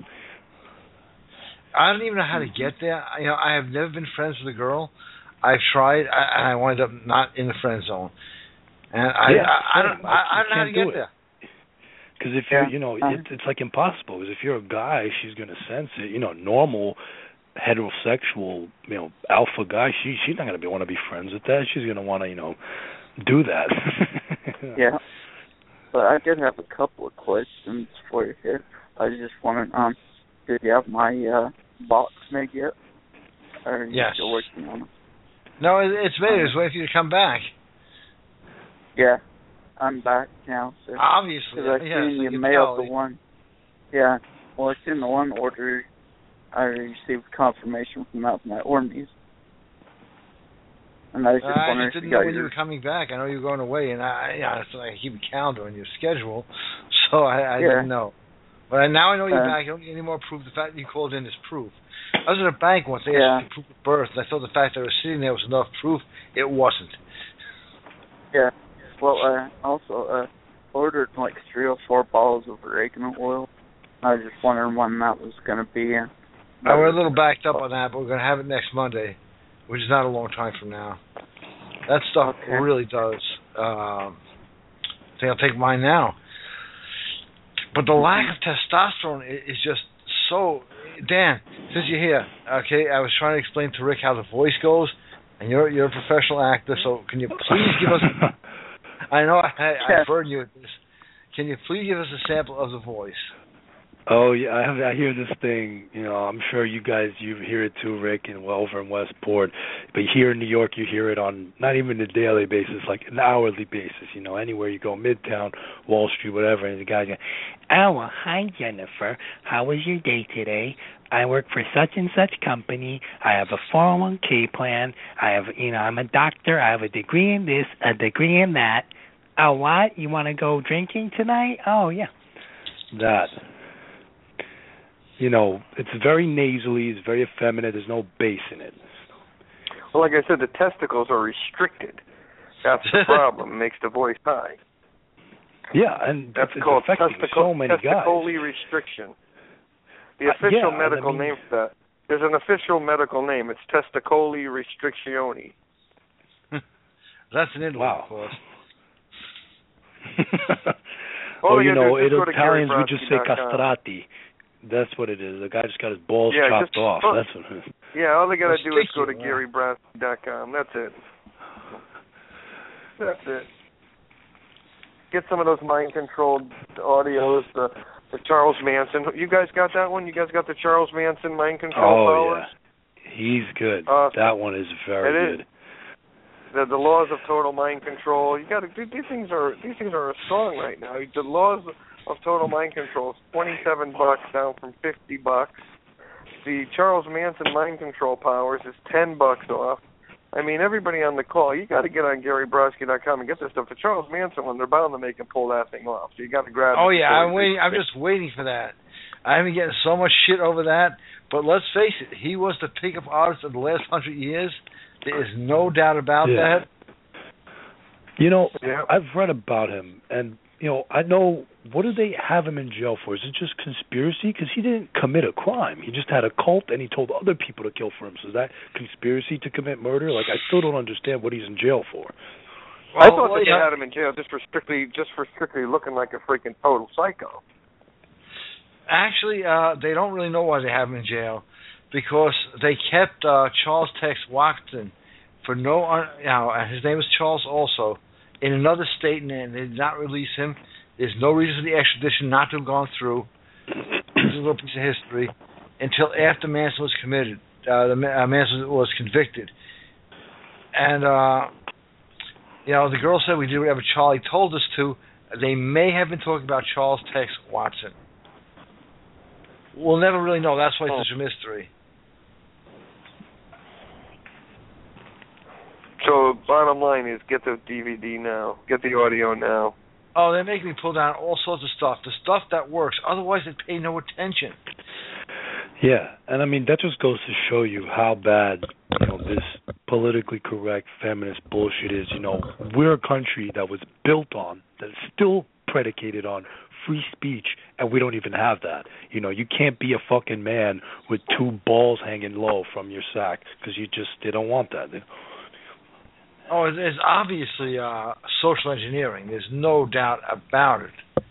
I don't even know how to get there. I have never been friends with a girl. I've tried, and I wound up not in the friend zone. And I don't know how to get there. Because if you're, it's like impossible. Because if you're a guy, she's going to sense it. Normal, heterosexual, alpha guy, she's not going to want to be friends with that. She's going to want to, do that. Yeah. But I did have a couple of questions for you here. I was just wondering, did you have my box made yet? Or are you still working on it? No, it's made. I was waiting for you to come back. Yeah, I'm back now. So. Obviously. Because I seen you mailed the one. Yeah, well, I seen the one order. I received confirmation from that my Ormes, And I was just I wondering just if didn't you know got when you were coming back. I know you were going away, and so I keep a calendar on your schedule, so I didn't know. But now I know you're back. I don't need any more proof. The fact that you called in is proof. I was at a bank once. They asked for proof of birth, and I thought the fact that I was sitting there was enough proof. It wasn't. Yeah. Well, I also ordered like 3 or 4 bottles of oregano oil. I was just wondering when that was going to be in. We're a little backed up on that, but we're going to have it next Monday, which is not a long time from now. That stuff really does. I think I'll take mine now. But the lack of testosterone is just so... Dan, since you're here, okay, I was trying to explain to Rick how the voice goes, and you're a professional actor, so can you please give us... I know I burden you with this. Can you please give us a sample of the voice? Oh yeah, I hear this thing. I'm sure you hear it too, Rick, and over in Westport. But here in New York, you hear it on not even a daily basis, like an hourly basis. Anywhere you go, Midtown, Wall Street, whatever, and the guy's going, "Oh, well, hi Jennifer. How was your day today? I work for such and such company. I have a 401k plan. I'm a doctor. I have a degree in this, a degree in that. Oh, what? You want to go drinking tonight? Oh, yeah, that." It's very nasally, it's very effeminate, there's no bass in it. Well, like I said, the testicles are restricted. That's the problem. It makes the voice high. Yeah, and that's it's called affecting so many guys. Testicle restriction. The official medical name for that, there's an official medical name. It's testicoli restrictioni. That's an Italy, of course. Italians would just say castrati. That's what it is. The guy just got his balls chopped off. That's what it is. Yeah, all they got to do is go to GaryBrasky.com. That's it. That's it. Get some of those mind-controlled audios, the Charles Manson. You guys got that one? You guys got the Charles Manson mind control powers? Yeah. He's good. That one is very good. The laws of total mind control. You got to. These things are strong right now. The laws of total mind control is $27 down from $50. The Charles Manson mind control powers is $10 off. I mean, everybody on the call, you got to get on GaryBrasky.com and get this stuff. The Charles Manson one, they're bound to make him pull that thing off. So you got to grab. Oh yeah, I'm waiting. I'm just waiting for that. I've been getting so much shit over that. But let's face it, he was the pickup artist of the last 100 years. There is no doubt about that. I've read about him, and I know, what do they have him in jail for? Is it just conspiracy? Because he didn't commit a crime. He just had a cult, and he told other people to kill for him. So is that conspiracy to commit murder? Like, I still don't understand what he's in jail for. I thought they had him in jail just for strictly looking like a freaking total psycho. Actually, they don't really know why they have him in jail, because they kept Charles Tex Watson for his name is Charles also, in another state, and they did not release him. There's no reason for the extradition not to have gone through. This is a little piece of history. Until after Manson was committed, Manson was convicted, and the girl said we did whatever Charlie told us to. They may have been talking about Charles Tex Watson. We'll never really know. That's why it's such a mystery. So bottom line is, get the DVD now. Get the audio now. Oh, they make me pull down all sorts of stuff. The stuff that works. Otherwise, they pay no attention. Yeah, and I mean, that just goes to show you how bad, this politically correct feminist bullshit is. We're a country that was built on, that is still predicated on free speech, and we don't even have that. You can't be a fucking man with 2 balls hanging low from your sack, because they don't want that. Oh, it's obviously social engineering. There's no doubt about it.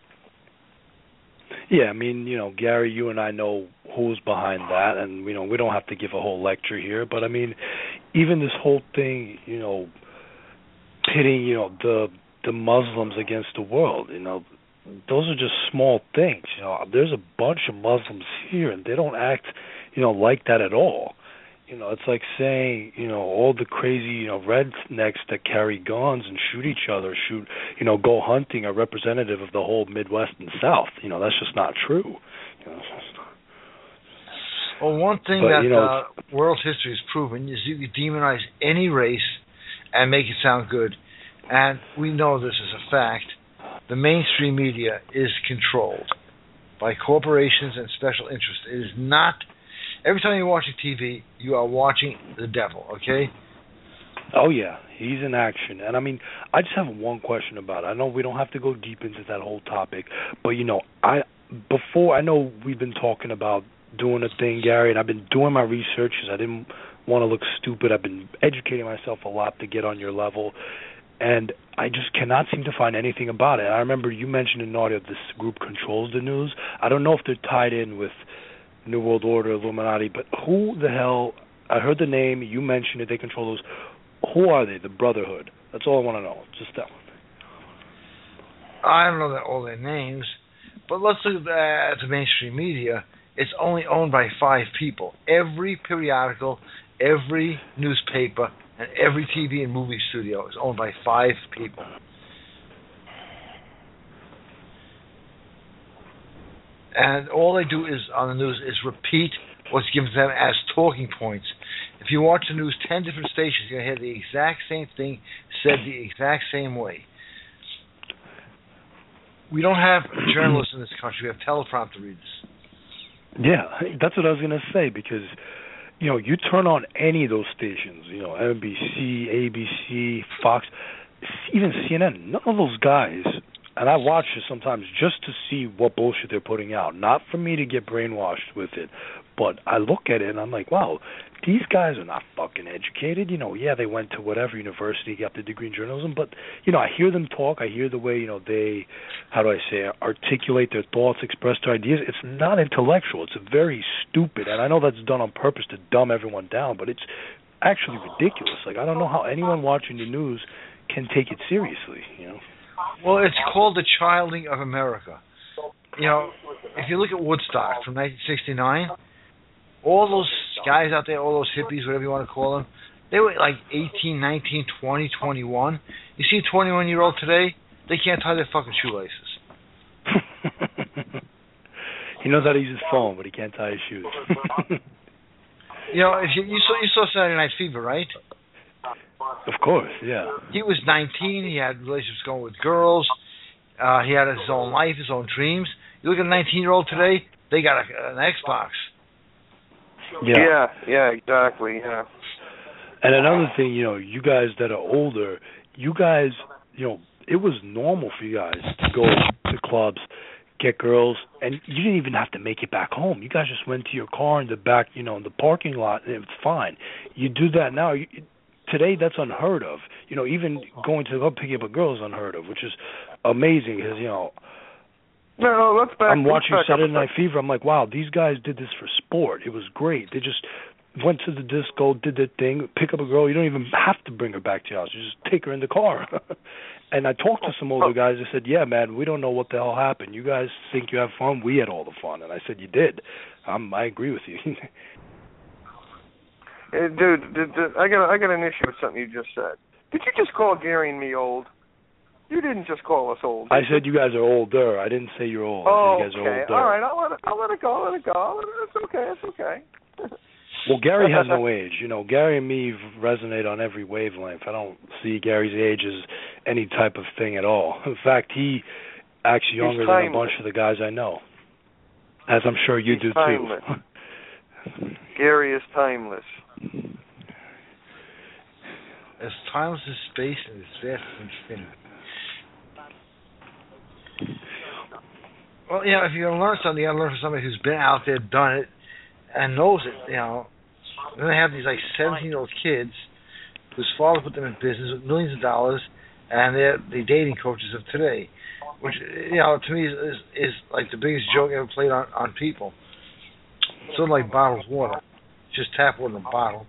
Yeah, I mean, Gary, you and I know who's behind that, and, we don't have to give a whole lecture here, but, I mean, even this whole thing, pitting, the Muslims against the world, those are just small things. There's a bunch of Muslims here, and they don't act, like that at all. It's like saying, all the crazy, rednecks that carry guns and shoot each other, go hunting are representative of the whole Midwest and South. That's just not true. Well, one thing But, that world history has proven is you can demonize any race and make it sound good. And we know this is a fact. The mainstream media is controlled by corporations and special interests. It is not... Every time you're watching TV, you are watching the devil, okay? Oh, yeah. He's in action. And, I mean, I just have one question about it. I know we don't have to go deep into that whole topic, but, I know we've been talking about doing a thing, Gary, and I've been doing my research because I didn't want to look stupid. I've been educating myself a lot to get on your level, and I just cannot seem to find anything about it. I remember you mentioned in audio this group controls the news. I don't know if they're tied in with New World Order, Illuminati, but who the hell... I heard the name, you mentioned it, they control those. Who are they, the Brotherhood? That's all I want to know, just that one. I don't know all their names, but let's look at the mainstream media. It's only owned by 5 people. Every periodical, every newspaper, and every TV and movie studio is owned by 5 people. And all they do is on the news is repeat what's given to them as talking points. If you watch the news 10 different stations, you're going to hear the exact same thing said the exact same way. We don't have journalists in this country. We have teleprompter readers. Yeah, that's what I was going to say, because, you turn on any of those stations, NBC, ABC, Fox, even CNN, none of those guys, and I watch it sometimes just to see what bullshit they're putting out, not for me to get brainwashed with it, but I look at it and I'm like, wow, these guys are not fucking educated. Yeah, they went to whatever university, got the degree in journalism, but, I hear them talk. I hear the way, they, articulate their thoughts, express their ideas. It's not intellectual. It's very stupid, and I know that's done on purpose to dumb everyone down, but it's actually ridiculous. Like, I don't know how anyone watching the news can take it seriously, Well, it's called the childing of America. If you look at Woodstock from 1969, all those guys out there, all those hippies, whatever you want to call them, they were like 18, 19, 20, 21. You see a 21-year-old today, they can't tie their fucking shoelaces. He knows how to use his phone, but he can't tie his shoes. If you saw Saturday Night Fever, right? Of course, yeah. He was 19. He had relationships going with girls. He had his own life, his own dreams. You look at a 19-year-old today, they got an Xbox. Yeah, exactly, yeah. And another thing, you guys that are older, you guys, it was normal for you guys to go to clubs, get girls, and you didn't even have to make it back home. You guys just went to your car in the back, in the parking lot, and it was fine. You do that now. Today, that's unheard of. Even going to go pick up a girl is unheard of, which is amazing because, No, let's back. I'm watching Saturday Night Fever. I'm like, wow, these guys did this for sport. It was great. They just went to the disco, did their thing, pick up a girl. You don't even have to bring her back to your house. You just take her in the car. And I talked to some older guys. They said, yeah, man, we don't know what the hell happened. You guys think you have fun? We had all the fun. And I said, you did. I agree with you. Dude, I got an issue with something you just said. Did you just call Gary and me old? You didn't just call us old. I said you guys are older. I didn't say you're old. Oh, I said you guys are older. All right, I'll let it go. It's okay. Well, Gary has no age. Gary and me resonate on every wavelength. I don't see Gary's age as any type of thing at all. In fact, he acts younger than a bunch of the guys I know, as I'm sure you do timeless. Too. Gary is timeless. As timeless as space and as vast as infinity. Well, if you're going to learn something, you got to learn from somebody who's been out there, done it, and knows it. Then they have these 17-year-old kids whose father put them in business with millions of dollars, and they're the dating coaches of today, which to me is like the biggest joke ever played on people. Sort of like bottled water, just tap water in a bottle.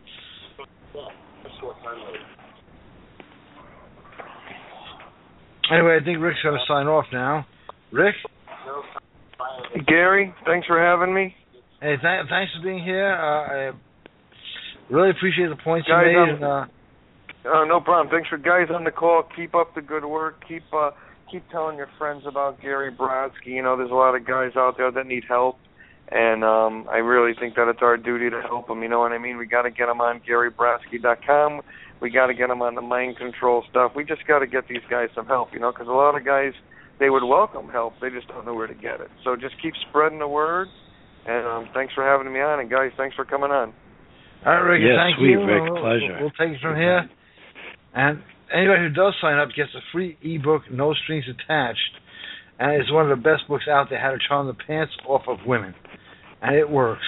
Anyway, I think Rick's going to sign off now. Rick? Gary, thanks for having me. Hey, thanks for being here. I really appreciate the points guys you made. No problem. Thanks for guys on the call. Keep up the good work. Keep telling your friends about Gary Brodsky. There's a lot of guys out there that need help. And I really think that it's our duty to help them. You know what I mean? We got to get them on GaryBratsky.com. We got to get them on the mind control stuff. We just got to get these guys some help, you know, because a lot of guys, they would welcome help. They just don't know where to get it. So just keep spreading the word. And thanks for having me on. And, guys, thanks for coming on. All right, Rick, thank sweet, you. Rick, pleasure. We'll take it from here. And anybody who does sign up gets a free ebook, No Strings Attached. And it's one of the best books out there, How to Charm the Pants Off of Women. And it works.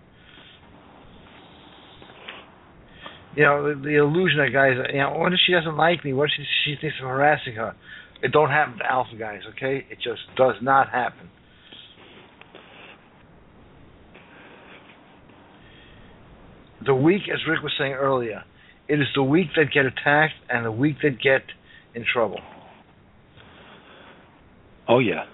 You know, the illusion that guys, you know, what if she doesn't like me? What if she thinks I'm harassing her? It don't happen to alpha guys, okay? It just does not happen. The weak, as Rick was saying earlier, it is the weak that get attacked and the weak that get in trouble. Oh, yeah.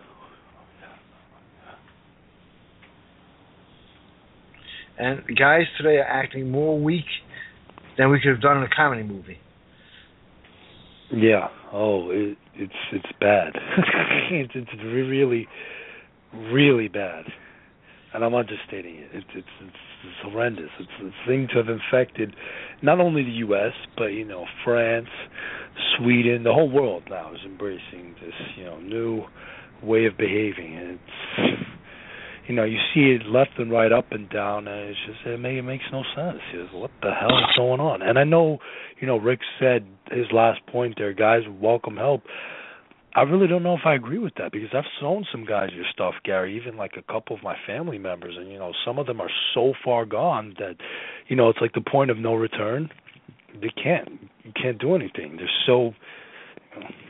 And guys today are acting more weak than we could have done in a comedy movie. Yeah. Oh, it's bad. it's really, really bad. And I'm understating it. It's horrendous. It's things have infected not only the U.S. but, you know, France, Sweden, the whole world now is embracing this, you know, new way of behaving. And it's, you know, you see it left and right, up and down, and it's just it makes no sense. It's, what the hell is going on? And I know, you know, Rick said his last point there, guys, welcome help. I really don't know if I agree with that, because I've shown some guys your stuff, Gary, even like a couple of my family members, and, you know, some of them are so far gone that, you know, it's like the point of no return. You can't do anything. They're so, you know.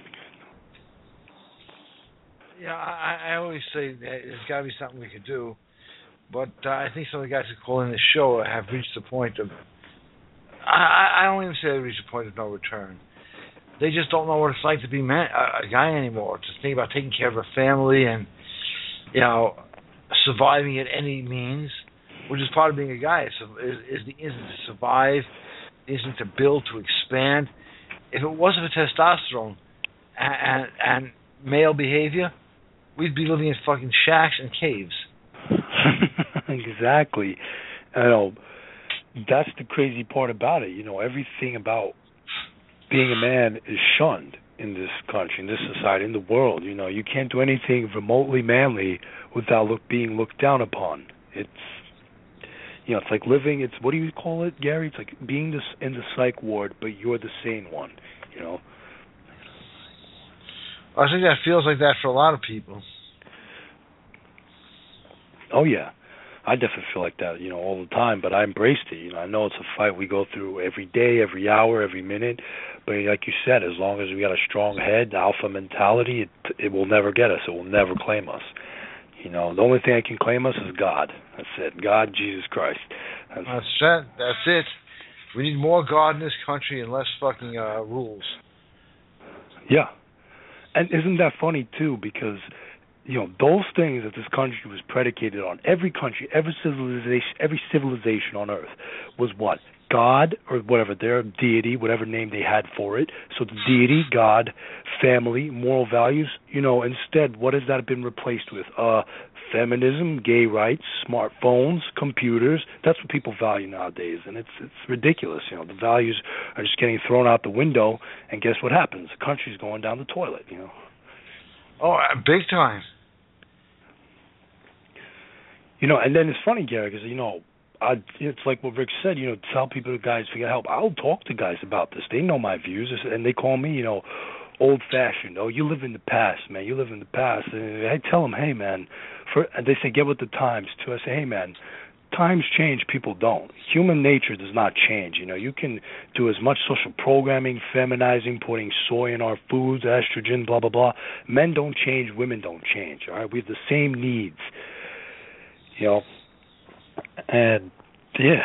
Yeah, I always say that there's got to be something we could do, but I think some of the guys who call in the show have reached the point of, I don't even say they reached the point of no return. They just don't know what it's like to be a guy anymore, to think about taking care of a family and, you know, surviving at any means, which is part of being a guy. Is the instinct to survive, the instinct to build, to expand. If it wasn't for testosterone and male behavior, we'd be living in fucking shacks and caves. Exactly. I know. That's the crazy part about it. You know, everything about being a man is shunned in this country, in this society, in the world. You know, you can't do anything remotely manly without being looked down upon. It's, you know, it's like living, it's, what do you call it, Gary? It's like being in the psych ward, but you're the sane one, you know? I think that feels like that for a lot of people. Oh, yeah. I definitely feel like that, you know, all the time, but I embraced it. You know, I know it's a fight we go through every day, every hour, every minute, but like you said, as long as we got a strong head, alpha mentality, it will never get us. It will never claim us. You know, the only thing that can claim us is God. That's it. God, Jesus Christ. That's it. We need more God in this country and less fucking rules. Yeah. And isn't that funny, too, because, you know, those things that this country was predicated on, every country, every civilization on earth was what? God, or whatever, their deity, whatever name they had for it. So the deity, God, family, moral values, you know, instead, what has that been replaced with? Feminism, gay rights, smartphones, computers. That's what people value nowadays, and it's ridiculous. You know, the values are just getting thrown out the window, and guess what happens? The country's going down the toilet, you know. Oh, big time. You know, and then it's funny, Gary, because, you know, it's like what Rick said, you know, tell people, guys, to get help. I'll talk to guys about this. They know my views, and they call me, you know, old-fashioned. Oh, you live in the past, man. You live in the past. And I tell them, hey, man, and they say, get with the times, too. I say, hey, man, times change, people don't. Human nature does not change. You know, you can do as much social programming, feminizing, putting soy in our foods, estrogen, blah, blah, blah. Men don't change, women don't change, all right? We have the same needs, you know. And, yeah,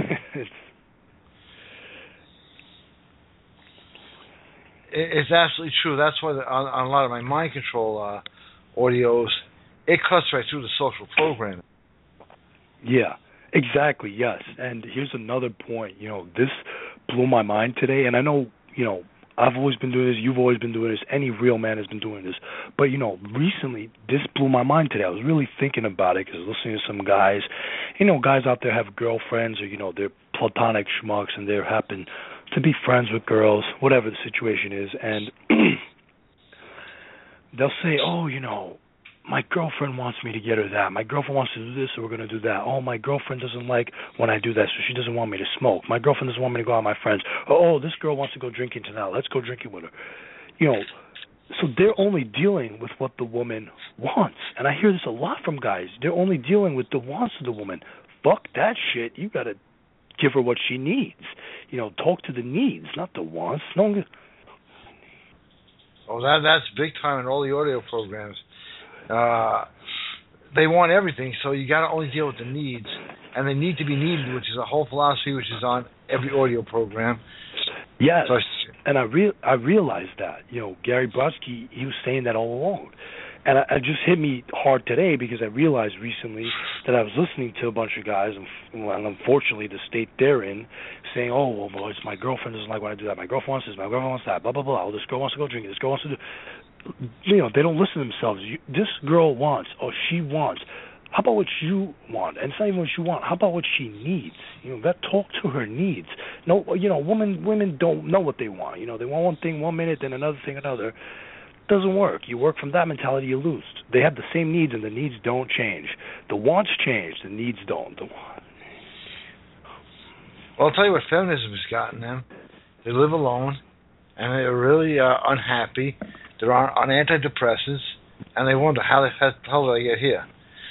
it's absolutely true. That's why on a lot of my mind control audios, it cuts right through the social programming. Yeah, exactly, yes. And here's another point. You know, this blew my mind today, and I know, you know, I've always been doing this. You've always been doing this. Any real man has been doing this. But, recently, this blew my mind today. I was really thinking about it because listening to some guys, guys out there have girlfriends or, they're platonic schmucks and they happen to be friends with girls, whatever the situation is. And they'll say, oh, my girlfriend wants me to get her that. My girlfriend wants to do this, so we're going to do that. Oh, my girlfriend doesn't like when I do that, so she doesn't want me to smoke. My girlfriend doesn't want me to go out with my friends. Oh, this girl wants to go drinking tonight. Let's go drinking with her. So they're only dealing with what the woman wants. And I hear this a lot from guys. They're only dealing with the wants of the woman. Fuck that shit. You got to give her what she needs. Talk to the needs, not the wants. No. Oh, that's big time in all the audio programs. They want everything, so you got to only deal with the needs, and they need to be needed, which is a whole philosophy which is on every audio program. Yes, so and I realized that. Gary Brodsky, he was saying that all along, and it just hit me hard today because I realized recently that I was listening to a bunch of guys, and unfortunately the state they're in, saying, oh, well, it's my girlfriend doesn't like when I do that. My girlfriend wants this. My girlfriend wants that. Blah blah blah. Oh, this girl wants to go drinking. This girl wants to do. They don't listen to themselves. This girl wants, or she wants. How about what you want? And it's not even what you want. How about what she needs? That talk to her needs. No, women don't know what they want. They want one thing 1 minute, then another thing another. Doesn't work. You work from that mentality, you lose. They have the same needs, and the needs don't change. The wants change, the needs don't. Well, I'll tell you what feminism has gotten them. They live alone, and they're really unhappy. They're on antidepressants, and they wonder how the hell did I get here?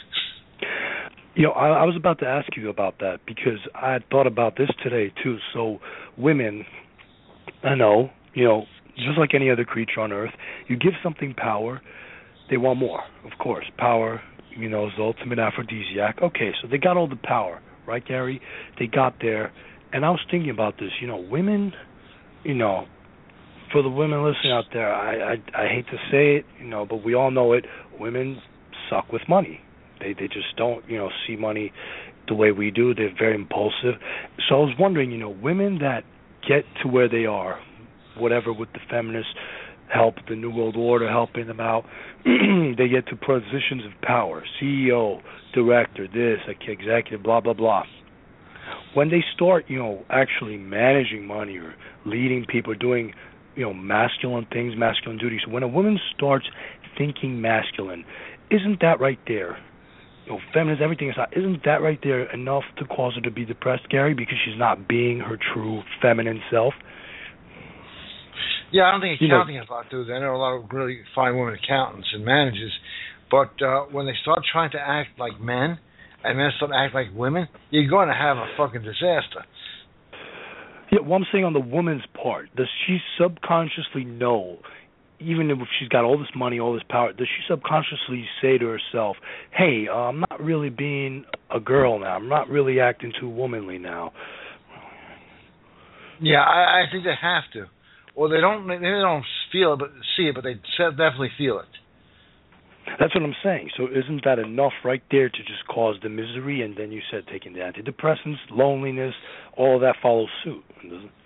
I was about to ask you about that because I had thought about this today, too. So women, I know, just like any other creature on earth, you give something power, they want more, of course. Power, is the ultimate aphrodisiac. Okay, so they got all the power, right, Gary? They got there, and I was thinking about this, women, for the women listening out there, I hate to say it, but we all know it, women suck with money. They just don't, see money the way we do. They're very impulsive. So I was wondering, women that get to where they are, whatever with the feminist help, the New World Order helping them out, they get to positions of power, CEO, director, this, executive, blah, blah, blah. When they start, actually managing money or leading people, doing, masculine things, masculine duties, when a woman starts thinking masculine, isn't that right there? Feminist, everything aside, isn't that right there enough to cause her to be depressed, Gary, because she's not being her true feminine self? Yeah, I don't think accounting has a lot to do with that. I know a lot of really fine women accountants and managers, but when they start trying to act like men and men start to act like women, you're going to have a fucking disaster. Yeah, well, I'm saying on the woman's part, does she subconsciously know, even if she's got all this money, all this power, does she subconsciously say to herself, hey, I'm not really being a girl now. I'm not really acting too womanly now. Yeah, I think they have to. Or they don't feel it, but see it, but they definitely feel it. That's what I'm saying. So isn't that enough right there to just cause the misery? And then you said taking the antidepressants, loneliness, all of that follows suit, doesn't it?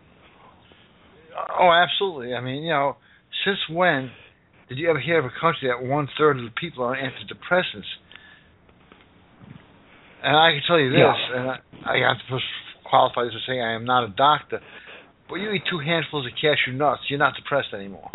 Oh, absolutely. I mean, since when did you ever hear of a country that 1/3 of the people are on antidepressants? And I can tell you this, and I have to qualify this by saying I am not a doctor, but you eat 2 handfuls of cashew nuts, you're not depressed anymore.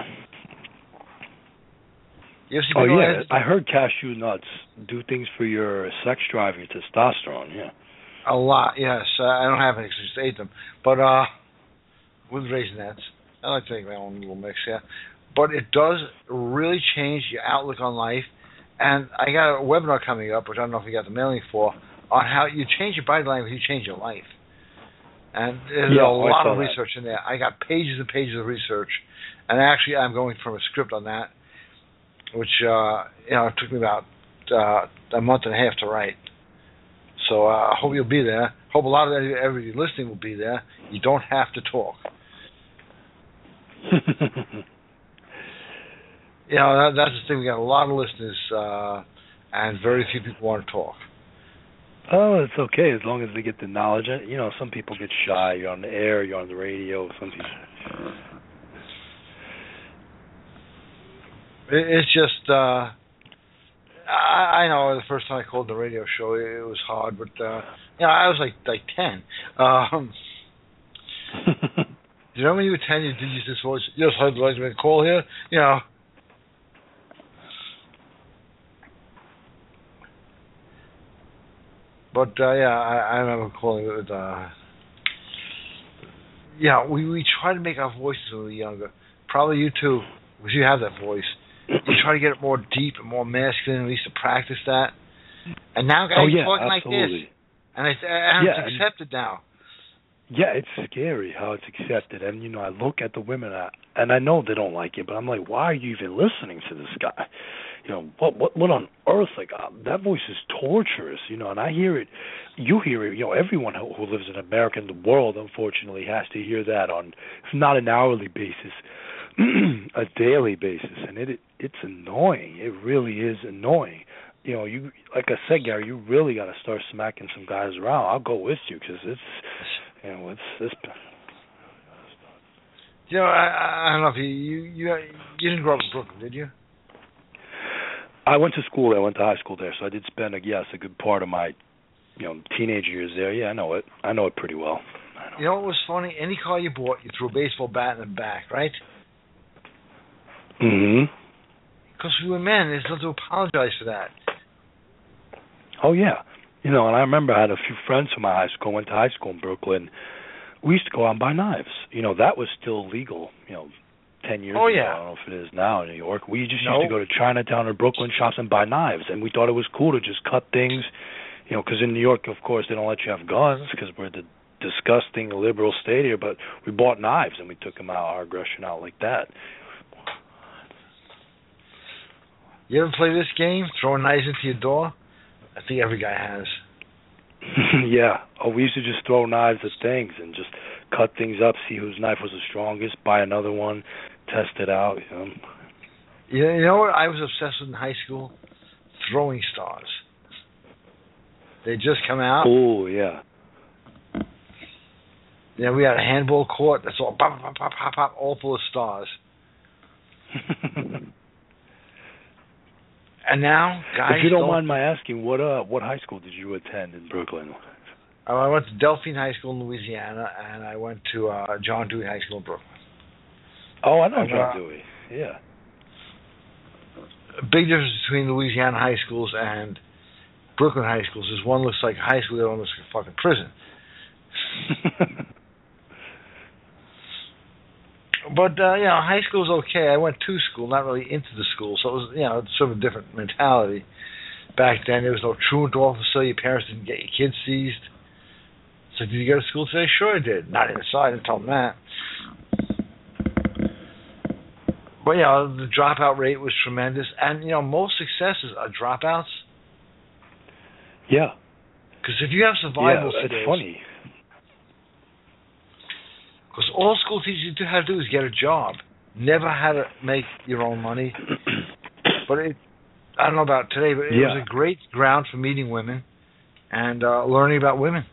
I heard cashew nuts do things for your sex drive, your testosterone, yeah. A lot, yes. I don't have any because I just ate them. But with Raisinets, I like to make my own little mix, yeah. But it does really change your outlook on life. And I got a webinar coming up, which I don't know if you got the mailing for, on how you change your body language, you change your life. And there's a lot of research in there. I got pages and pages of research. And actually, I'm going from a script on that, which it took me about a month and a half to write. So I hope you'll be there. Hope a lot of everybody listening will be there. You don't have to talk. That's the thing. We got a lot of listeners, and very few people want to talk. Oh, it's okay as long as they get the knowledge. Some people get shy. You're on the air. You're on the radio. Some people. It's just, I know the first time I called the radio show, it was hard, but I was like 10. Do you know when you were 10, you did use this voice? Yes, I'd like to make a call here. But I remember calling it. We try to make our voices when we were younger. Probably you too, because you have that voice. You try to get it more deep and more masculine. We used to practice that. And now guys talk like this. And it's accepted now. Yeah, it's scary how it's accepted. And, I look at the women, and I know they don't like it, but I'm like, why are you even listening to this guy? What on earth? Like, that voice is torturous, and I hear it. You hear it. Everyone who lives in America and the world, unfortunately, has to hear that on, if not an hourly basis, a daily basis. And it's annoying. It really is annoying. You like I said, Gary, you really got to start smacking some guys around. I'll go with you because it's. I don't know if you didn't grow up in Brooklyn, did you? I went to school there. I went to high school there, so I did spend a good part of my, teenage years there. Yeah, I know it. I know it pretty well. You know what was funny? Any car you bought, you threw a baseball bat in the back, right? Mm-hmm. Because we were men, there's nothing to apologize for that. Oh yeah. And I remember I had a few friends from my high school, went to high school in Brooklyn. We used to go out and buy knives. That was still legal, 10 years ago. Yeah. I don't know if it is now in New York. We just used to go to Chinatown or Brooklyn shops and buy knives. And we thought it was cool to just cut things, because in New York, of course, they don't let you have guns because we're the disgusting liberal state here. But we bought knives and we took our aggression out like that. You ever play this game, throwing knives into your door? I think every guy has. Yeah. We used to just throw knives at things and just cut things up, see whose knife was the strongest, buy another one, test it out. You know what I was obsessed with in high school? Throwing stars. They just come out. Oh, yeah. We had a handball court that's all pop, pop, pop, pop, pop, all full of stars. And now, guys, if you don't mind my asking, what high school did you attend in Brooklyn? I went to Delphine High School in Louisiana, and I went to John Dewey High School in Brooklyn. Oh, I know John Dewey. Yeah. A big difference between Louisiana high schools and Brooklyn high schools is one looks like a high school, the other one looks like a fucking prison. But, high school was okay. I went to school, not really into the school, so it was, sort of a different mentality. Back then, there was no truant officer. Your parents didn't get your kids seized. So, did you go to school today? Sure I did. Not inside, I didn't tell them that. But, the dropout rate was tremendous. And, most successes are dropouts. Yeah. Because if you have survival skills... it's funny. Because all school teachers knew how to do is get a job. Never how to make your own money. But I don't know about today, but it was a great ground for meeting women and learning about women.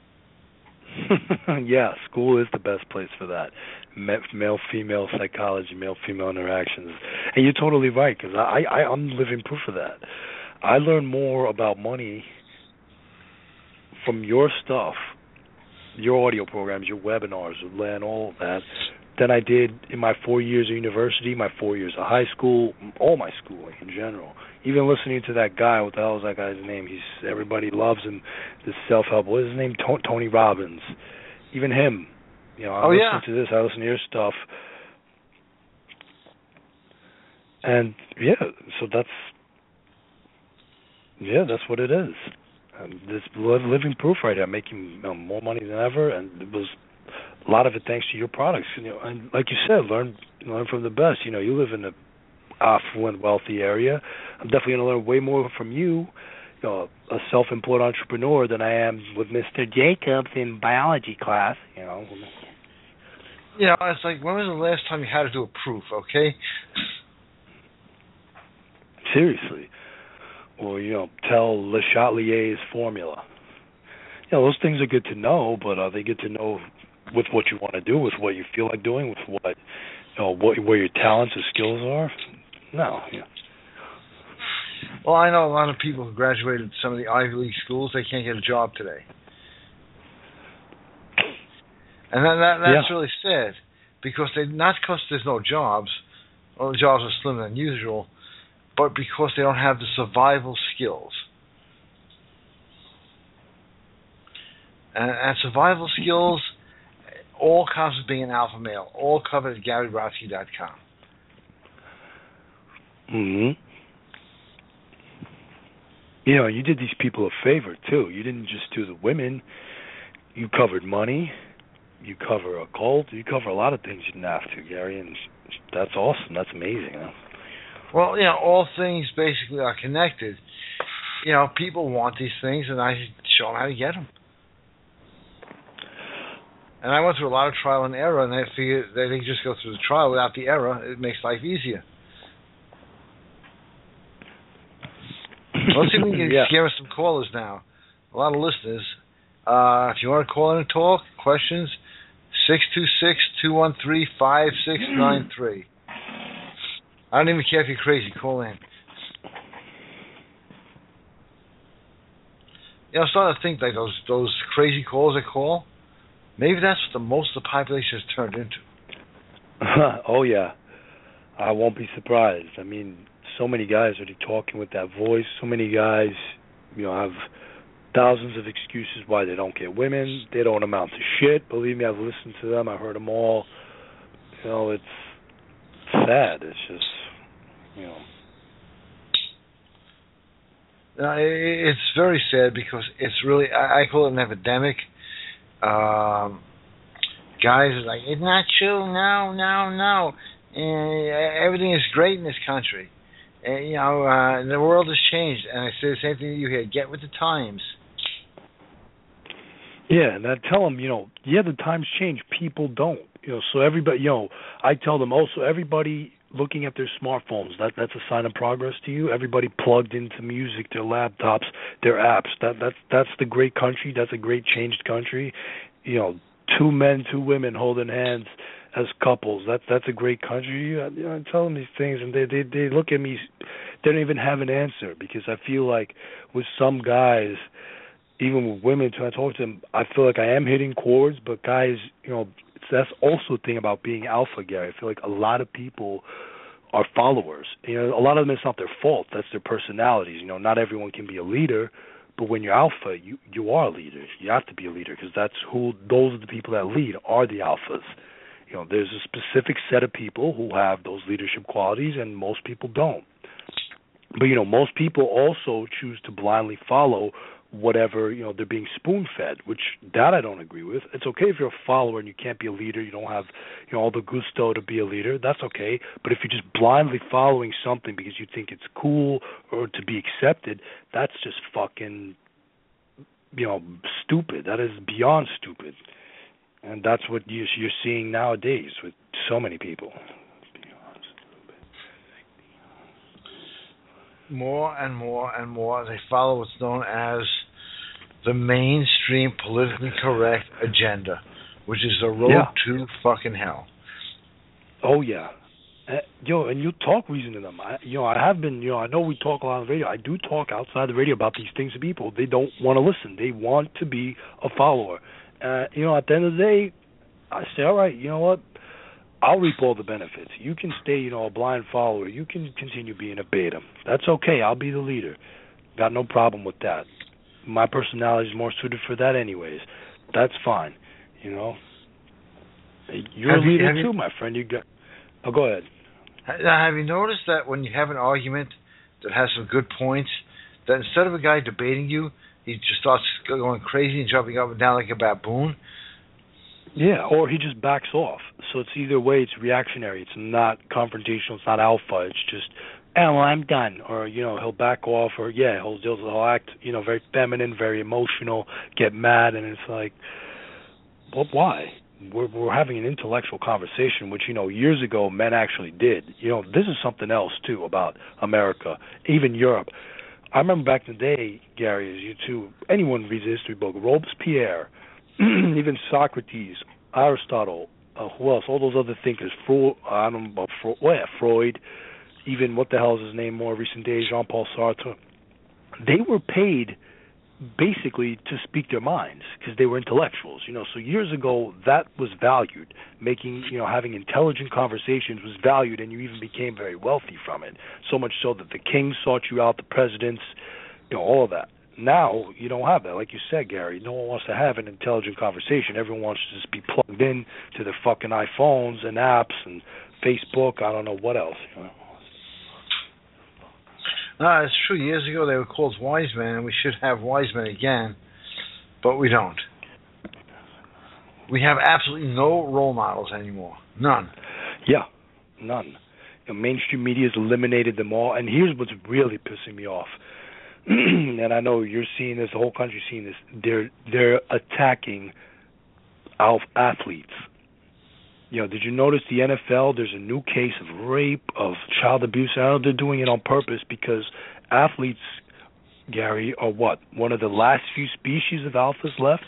Yeah, school is the best place for that. Male-female psychology, male-female interactions. And you're totally right, because I'm living proof of that. I learned more about money from your stuff, your audio programs, your webinars, and all of that, than I did in my 4 years of university, my 4 years of high school, all my schooling in general. Even listening to that guy, what the hell is that guy's name? Everybody loves him, this self-help. What is his name? Tony Robbins. Even him. I listen to this, I listen to your stuff. And, so that's what it is. This living proof right here, making more money than ever, and it was a lot of it thanks to your products. And like you said, learn from the best. You live in an affluent, wealthy area. I'm definitely going to learn way more from you, a self-employed entrepreneur, than I am with Mr. Jacobs in biology class. It's like, when was the last time you had to do a proof? Okay. Seriously. Or, tell Le Chatelier's formula. Those things are good to know, but are they good to know with what you want to do, with what you feel like doing, with where your talents or skills are? No. Yeah. Well, I know a lot of people who graduated some of the Ivy League schools. They can't get a job today, and that's really sad, because not because there's no jobs, or the jobs are slimmer than usual, but because they don't have the survival skills. And survival skills all comes with being an alpha male. All covered at GaryBrodsky.com. Mm-hmm. You know, you did these people a favor, too. You didn't just do the women. You covered money. You cover occult. You cover a lot of things you didn't have to, Gary, and that's awesome. That's amazing. Huh? Well, you know, all things basically are connected. You know, people want these things, and I show them how to get them. And I went through a lot of trial and error, and I figured that they just go through the trial without the error. It makes life easier. Let's see if we can scare some callers now. A lot of listeners. If you want to call in and talk, questions, 626-213-5693. I don't even care if you're crazy. Call in. You know, I'm starting to think like those crazy calls they call. Maybe that's what most of the population has turned into. Oh, yeah. I won't be surprised. I mean, so many guys are talking with that voice. So many guys, you know, have thousands of excuses why they don't get women. They don't amount to shit. Believe me, I've listened to them. I've heard them all. You know, it's sad. It's just, you know. It's very sad because it's really, I call it an epidemic. Guys are like, it's not true, no. Everything is great in this country. You know, the world has changed, and I say the same thing to you here. Get with the times. Yeah, and I tell them, you know, the times change. People don't. You know, so everybody, you know, I tell them also, everybody looking at their smartphones, that's a sign of progress to you. Everybody plugged into music, their laptops, their apps. That's the great country. That's a great changed country. You know, 2 men, 2 women holding hands as couples. That's a great country. You know, I tell them these things, and they look at me. They don't even have an answer, because I feel like with some guys, even with women, when I talk to them, I feel like I am hitting chords. But guys, you know, that's also the thing about being alpha, Gary. I feel like a lot of people are followers. You know, a lot of them, it's not their fault. That's their personalities. You know, not everyone can be a leader. But when you're alpha, you are a leader. You have to be a leader, because those are the people that lead, are the alphas. You know, there's a specific set of people who have those leadership qualities, and most people don't. But, you know, most people also choose to blindly follow whatever, you know, they're being spoon-fed, which that I don't agree with. It's okay if you're a follower and you can't be a leader, you don't have, you know, all the gusto to be a leader, that's okay. But if you're just blindly following something because you think it's cool or to be accepted, that's just fucking, you know, stupid. That is beyond stupid. And that's what you're seeing nowadays with so many people. More and more and more, they follow what's known as the mainstream politically correct agenda, which is the road to fucking hell. Oh, yeah. And you talk reason to them. I have been, I know we talk a lot on the radio. I do talk outside the radio about these things to people. They don't want to listen. They want to be a follower. At the end of the day, I say, all right, you know what? I'll reap all the benefits. You can stay, a blind follower. You can continue being a beta. That's okay. I'll be the leader. Got no problem with that. My personality is more suited for that anyways. That's fine, You're a leader too, my friend. Go ahead. Have you noticed that when you have an argument that has some good points, that instead of a guy debating you, he just starts going crazy and jumping up and down like a baboon? Yeah, or he just backs off. So it's either way, it's reactionary. It's not confrontational. It's not alpha. It's just, I'm done. Or, he'll back off. Or, he'll act, very feminine, very emotional, get mad. And it's like, well, why? We're having an intellectual conversation, which, years ago men actually did. This is something else, too, about America, even Europe. I remember back in the day, Gary, as you too, anyone reads a history book, Robespierre, even Socrates, Aristotle, who else? All those other thinkers, Freud, even what the hell is his name, more recent days, Jean-Paul Sartre, they were paid basically to speak their minds because they were intellectuals, so years ago that was valued. Having intelligent conversations was valued, and you even became very wealthy from it, so much so that the kings sought you out, the presidents, all of that. Now you don't have that. Like you said, Gary, no one wants to have an intelligent conversation. Everyone wants to just be plugged in to their fucking iPhones and apps and Facebook, I don't know what else. No, it's true. Years ago they were called wise men, and we should have wise men again, but we don't. We have absolutely no role models anymore. None. Yeah, none. Mainstream media has eliminated them all, and here's what's really pissing me off. And I know you're seeing this, the whole country's seeing this. They're attacking athletes. Did you notice the NFL, there's a new case of rape, of child abuse? I know they're doing it on purpose because athletes, Gary, are what? One of the last few species of alphas left?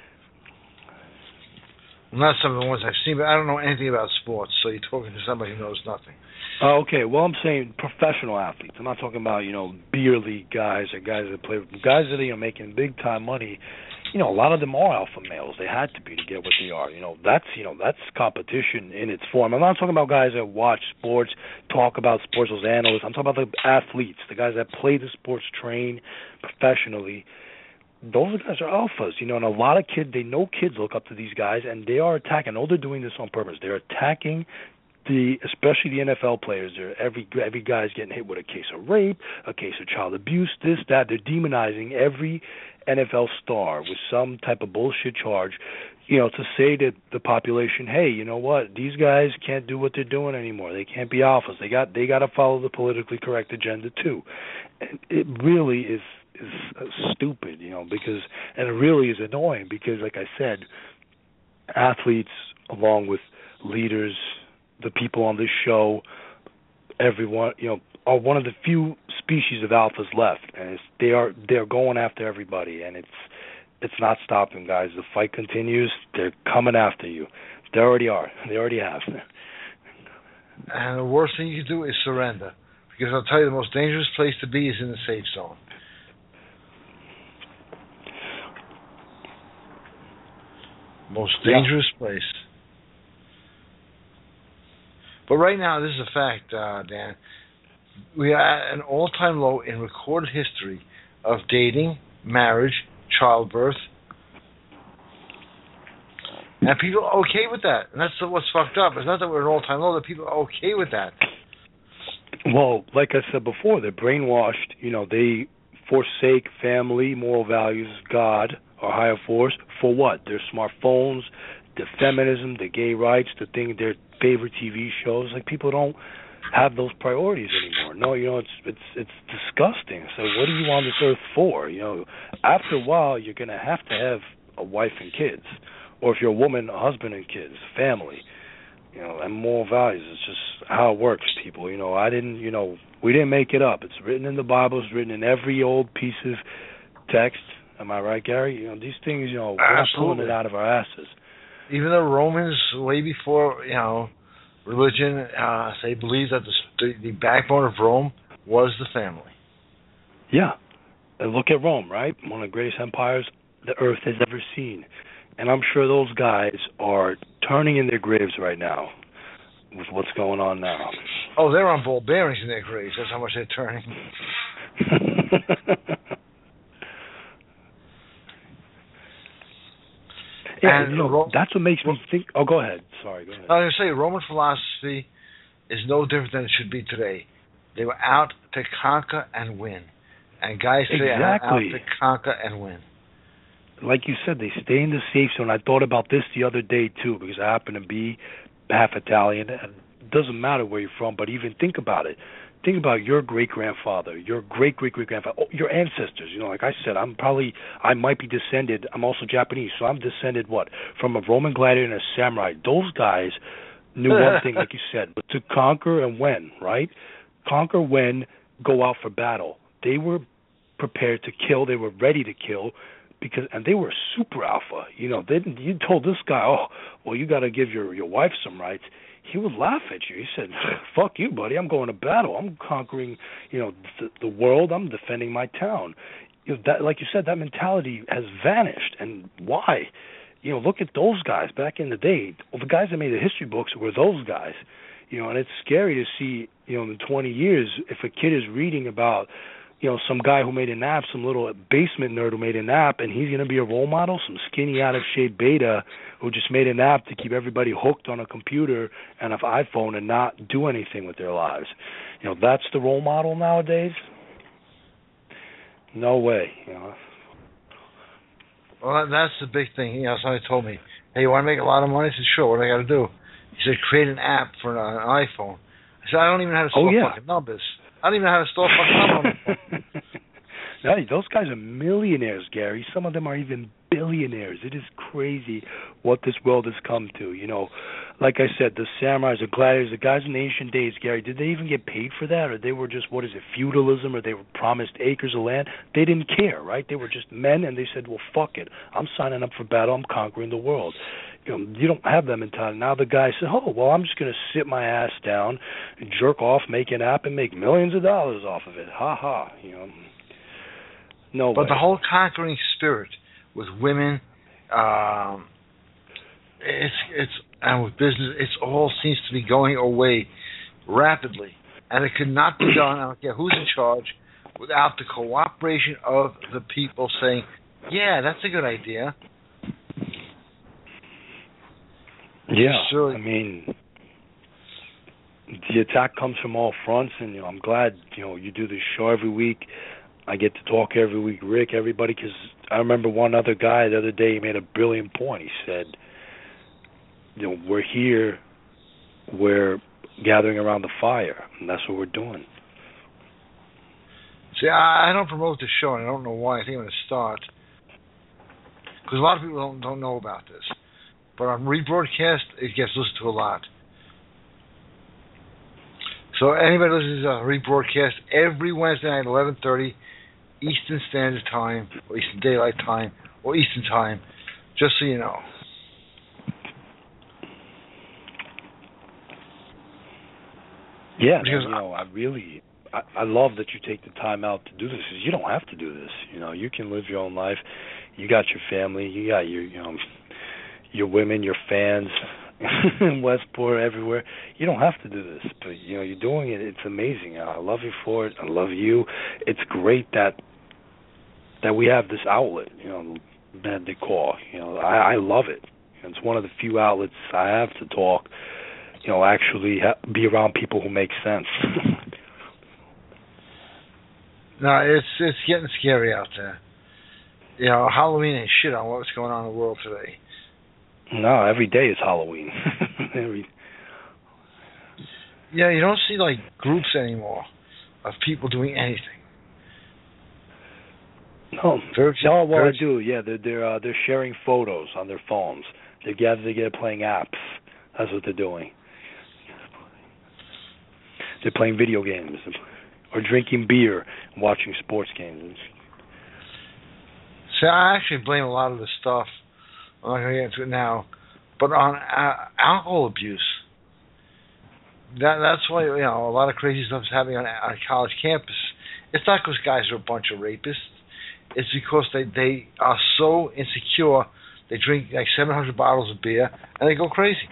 Not some of the ones I've seen, but I don't know anything about sports, so you're talking to somebody who knows nothing. Oh, okay. Well, I'm saying professional athletes. I'm not talking about, beer league guys or guys that play, guys that are making big-time money. A lot of them are alpha males. They had to be to get what they are. That's competition in its form. I'm not talking about guys that watch sports, talk about sports as analysts. I'm talking about the athletes, the guys that play the sports, train professionally. Those guys are alphas, and a lot of kids look up to these guys, and they are attacking. I know they're doing this on purpose. They're attacking especially the NFL players. Every guy's getting hit with a case of rape, a case of child abuse, this, that. They're demonizing every NFL star with some type of bullshit charge, to say to the population, hey, you know what? These guys can't do what they're doing anymore. They can't be alphas. They got to follow the politically correct agenda too. And it really is stupid, because, and it really is annoying because, like I said, athletes along with leaders, the people on this show, everyone, are one of the few species of alphas left, and they're going after everybody, and it's not stopping, guys. The fight continues. They're coming after you. They already are. They already have. And the worst thing you can do is surrender, because I'll tell you, the most dangerous place to be is in the safe zone. Most dangerous place. But right now, this is a fact, Dan. We are at an all-time low in recorded history of dating, marriage, childbirth. And people are okay with that. And that's what's fucked up. It's not that we're at an all-time low, that people are okay with that. Well, like I said before, they're brainwashed. They forsake family, moral values, God, or higher force, for what? Their smartphones, the feminism, the gay rights, their favorite TV shows. Like, people don't have those priorities anymore. No, it's disgusting. So what are you on this earth for? After a while, you're going to have a wife and kids. Or if you're a woman, a husband and kids, family. And moral values. It's just how it works, people. We didn't make it up. It's written in the Bible. It's written in every old piece of text. Am I right, Gary? These things, we're not pulling it out of our asses. Even the Romans, way before, religion, they believed that the backbone of Rome was the family. Yeah. And look at Rome, right? One of the greatest empires the earth has ever seen. And I'm sure those guys are turning in their graves right now with what's going on now. Oh, they're on ball bearings in their graves. That's how much they're turning. Yeah, and that's what makes me think. Oh, go ahead. Sorry, go ahead. I was going to say, Roman philosophy is no different than it should be today. They were out to conquer and win. And guys today are out to conquer and win. Like you said, they stay in the safe zone. I thought about this the other day, too, because I happen to be half Italian. And it doesn't matter where you're from, but even think about it. Think about your great-grandfather, your great-great-great-grandfather, your ancestors. Like I said, I might be descended. I'm also Japanese, so I'm descended, from a Roman gladiator and a samurai. Those guys knew one thing, like you said, but to conquer and win, right? Conquer, win, go out for battle. They were prepared to kill. They were ready to kill, and they were super alpha. You told this guy, you got to give your wife some rights. he would laugh at you. He said, "Fuck you, buddy. I'm going to battle. I'm conquering, the world. I'm defending my town." That, like you said, that mentality has vanished. And why? Look at those guys back in the day. Well, the guys that made the history books were those guys. And it's scary to see, in 20 years, if a kid is reading about, some guy who made an app, some little basement nerd who made an app, and he's going to be a role model, some skinny, out-of-shape beta who just made an app to keep everybody hooked on a computer and an iPhone and not do anything with their lives. That's the role model nowadays? No way, Well, that's the big thing. Somebody told me, "Hey, you want to make a lot of money?" I said, "Sure. What do I got to do?" He said, "Create an app for an iPhone." I said, "I don't even know how to store fucking numbers. I don't even know how to store fucking numbers." No, those guys are millionaires, Gary. Some of them are even billionaires. It is crazy what this world has come to. Like I said, the samurais, the gladiators, the guys in the ancient days, Gary, did they even get paid for that? Or they were just, feudalism, or they were promised acres of land? They didn't care, right? They were just men, and they said, well, fuck it. I'm signing up for battle. I'm conquering the world. You don't have that mentality. Now the guy said, oh, well, I'm just going to sit my ass down, jerk off, make an app, and make millions of dollars off of it. Ha ha. No But way. the whole conquering spirit with women, and with business, it all seems to be going away rapidly, and it could not be done. I don't care who's in charge, without the cooperation of the people saying, "Yeah, that's a good idea." Yeah, Really, I mean, the attack comes from all fronts, and I'm glad you do this show every week. I get to talk every week, Rick, everybody, because I remember one other guy the other day, he made a brilliant point. He said, we're here, we're gathering around the fire, and that's what we're doing. see, I don't promote the show, and I don't know why. I think I'm going to start, because a lot of people don't know about this. But on rebroadcast, it gets listened to a lot. So anybody listens to rebroadcast every Wednesday night at 11:30 Eastern Standard Time, or Eastern Daylight Time, or Eastern Time, just so you know. Yeah, Because I love that you take the time out to do this, because you don't have to do this. You can live your own life. You got your family. You got your women, your fans in Westport, everywhere. You don't have to do this, but you're doing it. It's amazing. I love you for it. I love you. It's great that we have this outlet, that they call. I love it. It's one of the few outlets I have to talk. Actually be around people who make sense. No, it's getting scary out there. Halloween ain't shit on what's going on in the world today. No, every day is Halloween. Yeah, you don't see groups anymore of people doing anything. No, I do. Yeah, they're sharing photos on their phones. They're gathered together playing apps. That's what they're doing. They're playing video games or drinking beer and watching sports games. See, I actually blame a lot of this stuff. I'm not going to get into it now, but on alcohol abuse. That's why a lot of crazy stuff is happening on college campus. It's not because guys are a bunch of rapists. It's because they are so insecure. They drink 700 bottles of beer and they go crazy.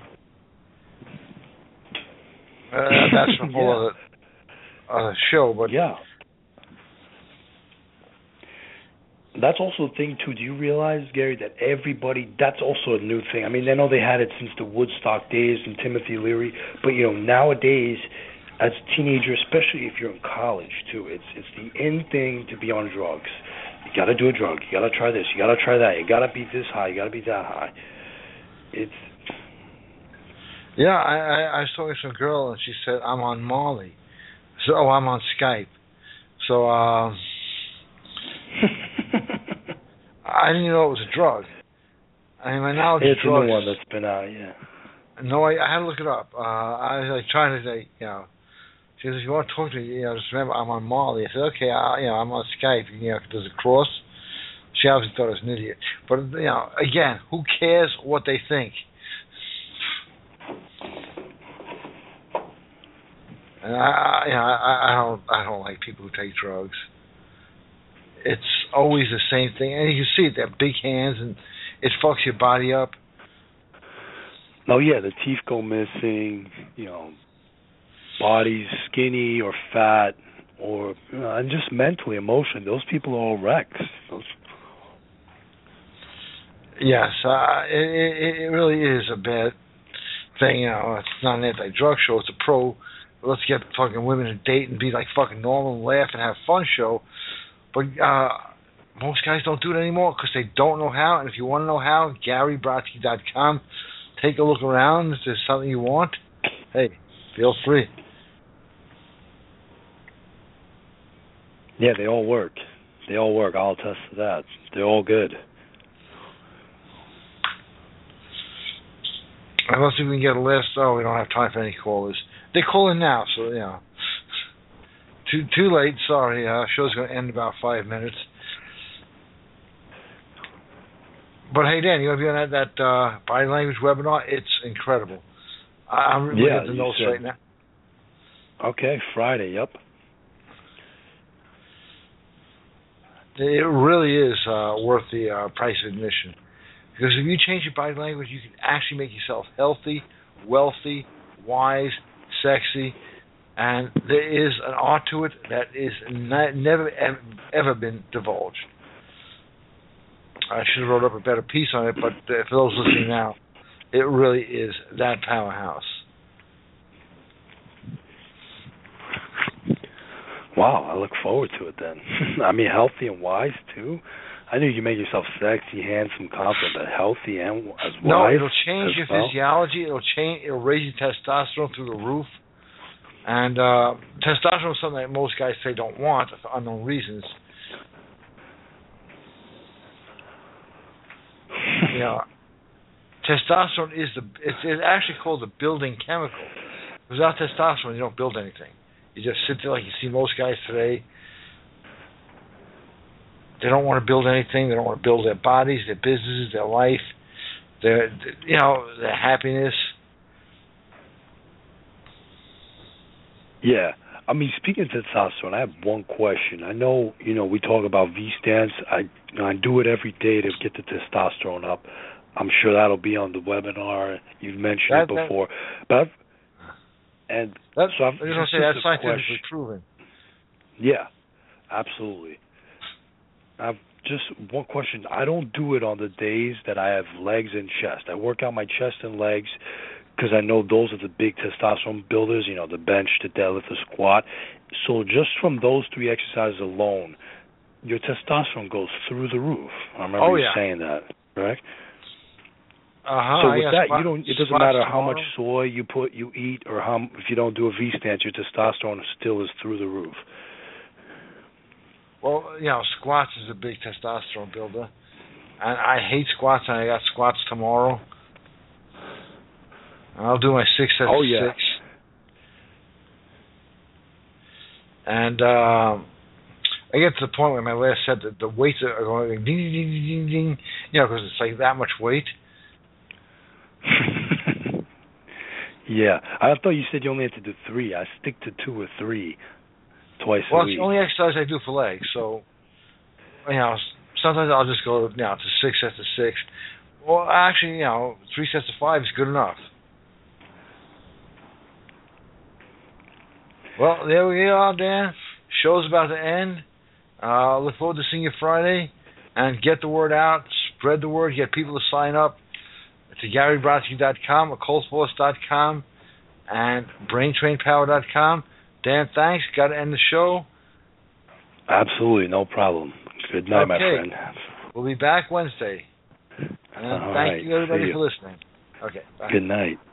That's a whole other show, but yeah. That's also the thing, too. Do you realize, Gary, that that's also a new thing. I mean, I know they had it since the Woodstock days and Timothy Leary, but, nowadays, as a teenager, especially if you're in college, too, it's the in thing to be on drugs. You got to do a drug. You got to try this. You got to try that. You got to be this high. You got to be that high. Yeah, I was talking to some girl, and she said, I'm on Molly. So, I'm on Skype. So, I didn't even know it was a drug. I mean, my knowledge of drugs... It's a new one that's been out, yeah. No, I had to look it up. I was trying to say, she says, if you want to talk to me, just remember, I'm on Molly. I said, okay, I'm on Skype. Does it cross? She obviously thought I was an idiot. But, again, who cares what they think? And I don't like people who take drugs. It's always the same thing, and you can see it. They have big hands, and it fucks your body up. Oh yeah, the teeth go missing. Body's skinny or fat, or and just mentally, emotionally, those people are all wrecks. Yes, it really is a bad thing. It's not an anti-drug show; it's a pro. Let's get fucking women to date and be like fucking normal and laugh and have fun show. But most guys don't do it anymore because they don't know how. And if you want to know how, GaryBrodsky.com. Take a look around. If there's something you want, hey, feel free. Yeah, they all work. I'll attest to that. They're all good. Unless we can get a list. Oh, we don't have time for any callers. They call in now, so Too late. Sorry. Show's going to end in about 5 minutes. But hey, Dan, you want to be on that body language webinar? It's incredible. I'm looking at the notes right now. Okay, Friday. Yep. It really is worth the price of admission. Because if you change your body language, you can actually make yourself healthy, wealthy, wise, sexy, and there is an art to it that is never ever been divulged. I should have wrote up a better piece on it, but for those listening now, it really is that powerhouse. Wow, I look forward to it then. I mean, healthy and wise too. I knew you make yourself sexy, handsome, confident, but healthy and as wise. No, it'll change your physiology. It'll raise your testosterone through the roof. And testosterone is something that most guys say don't want for unknown reasons. Testosterone is it's actually called the building chemical. Without testosterone, you don't build anything. You just sit there like you see most guys today. They don't want to build anything. They don't want to build their bodies, their businesses, their life, their happiness. Yeah. I mean, speaking of testosterone, I have one question. I know, we talk about V-stance. I do it every day to get the testosterone up. I'm sure that'll be on the webinar. You've mentioned it before. I was going to say that's scientifically proven. Yeah, absolutely. I've just one question. I don't do it on the days that I have legs and chest. I work out my chest and legs because I know those are the big testosterone builders, the bench, the deadlift, the squat. So just from those 3 exercises alone, your testosterone goes through the roof. I remember you saying that, correct? So with that, it doesn't matter how much soy you eat, or if you don't do a V-stance, your testosterone still is through the roof. Well, squats is a big testosterone builder. And I hate squats, and I got squats tomorrow. And I'll do my 6 sets of 6. And I get to the point where my last set, the weights are going ding, ding, ding, ding, ding, because it's like that much weight. Yeah. I thought you said you only had to do 3. I stick to 2 or 3 twice a week. Well, it's the only exercise I do for legs, so sometimes I'll just go to 6 sets of 6. Well, actually, 3 sets of 5 is good enough. Well, there we are, Dan. Show's about to end. Look forward to seeing you Friday, and get the word out, spread the word, get people to sign up to GaryBrodsky.com, OccultForce.com, and BrainTrainPower.com. Dan, thanks. Got to end the show. Absolutely, no problem. Good night, my friend. We'll be back Wednesday. And thank you, everybody, for listening. Okay, bye. Good night.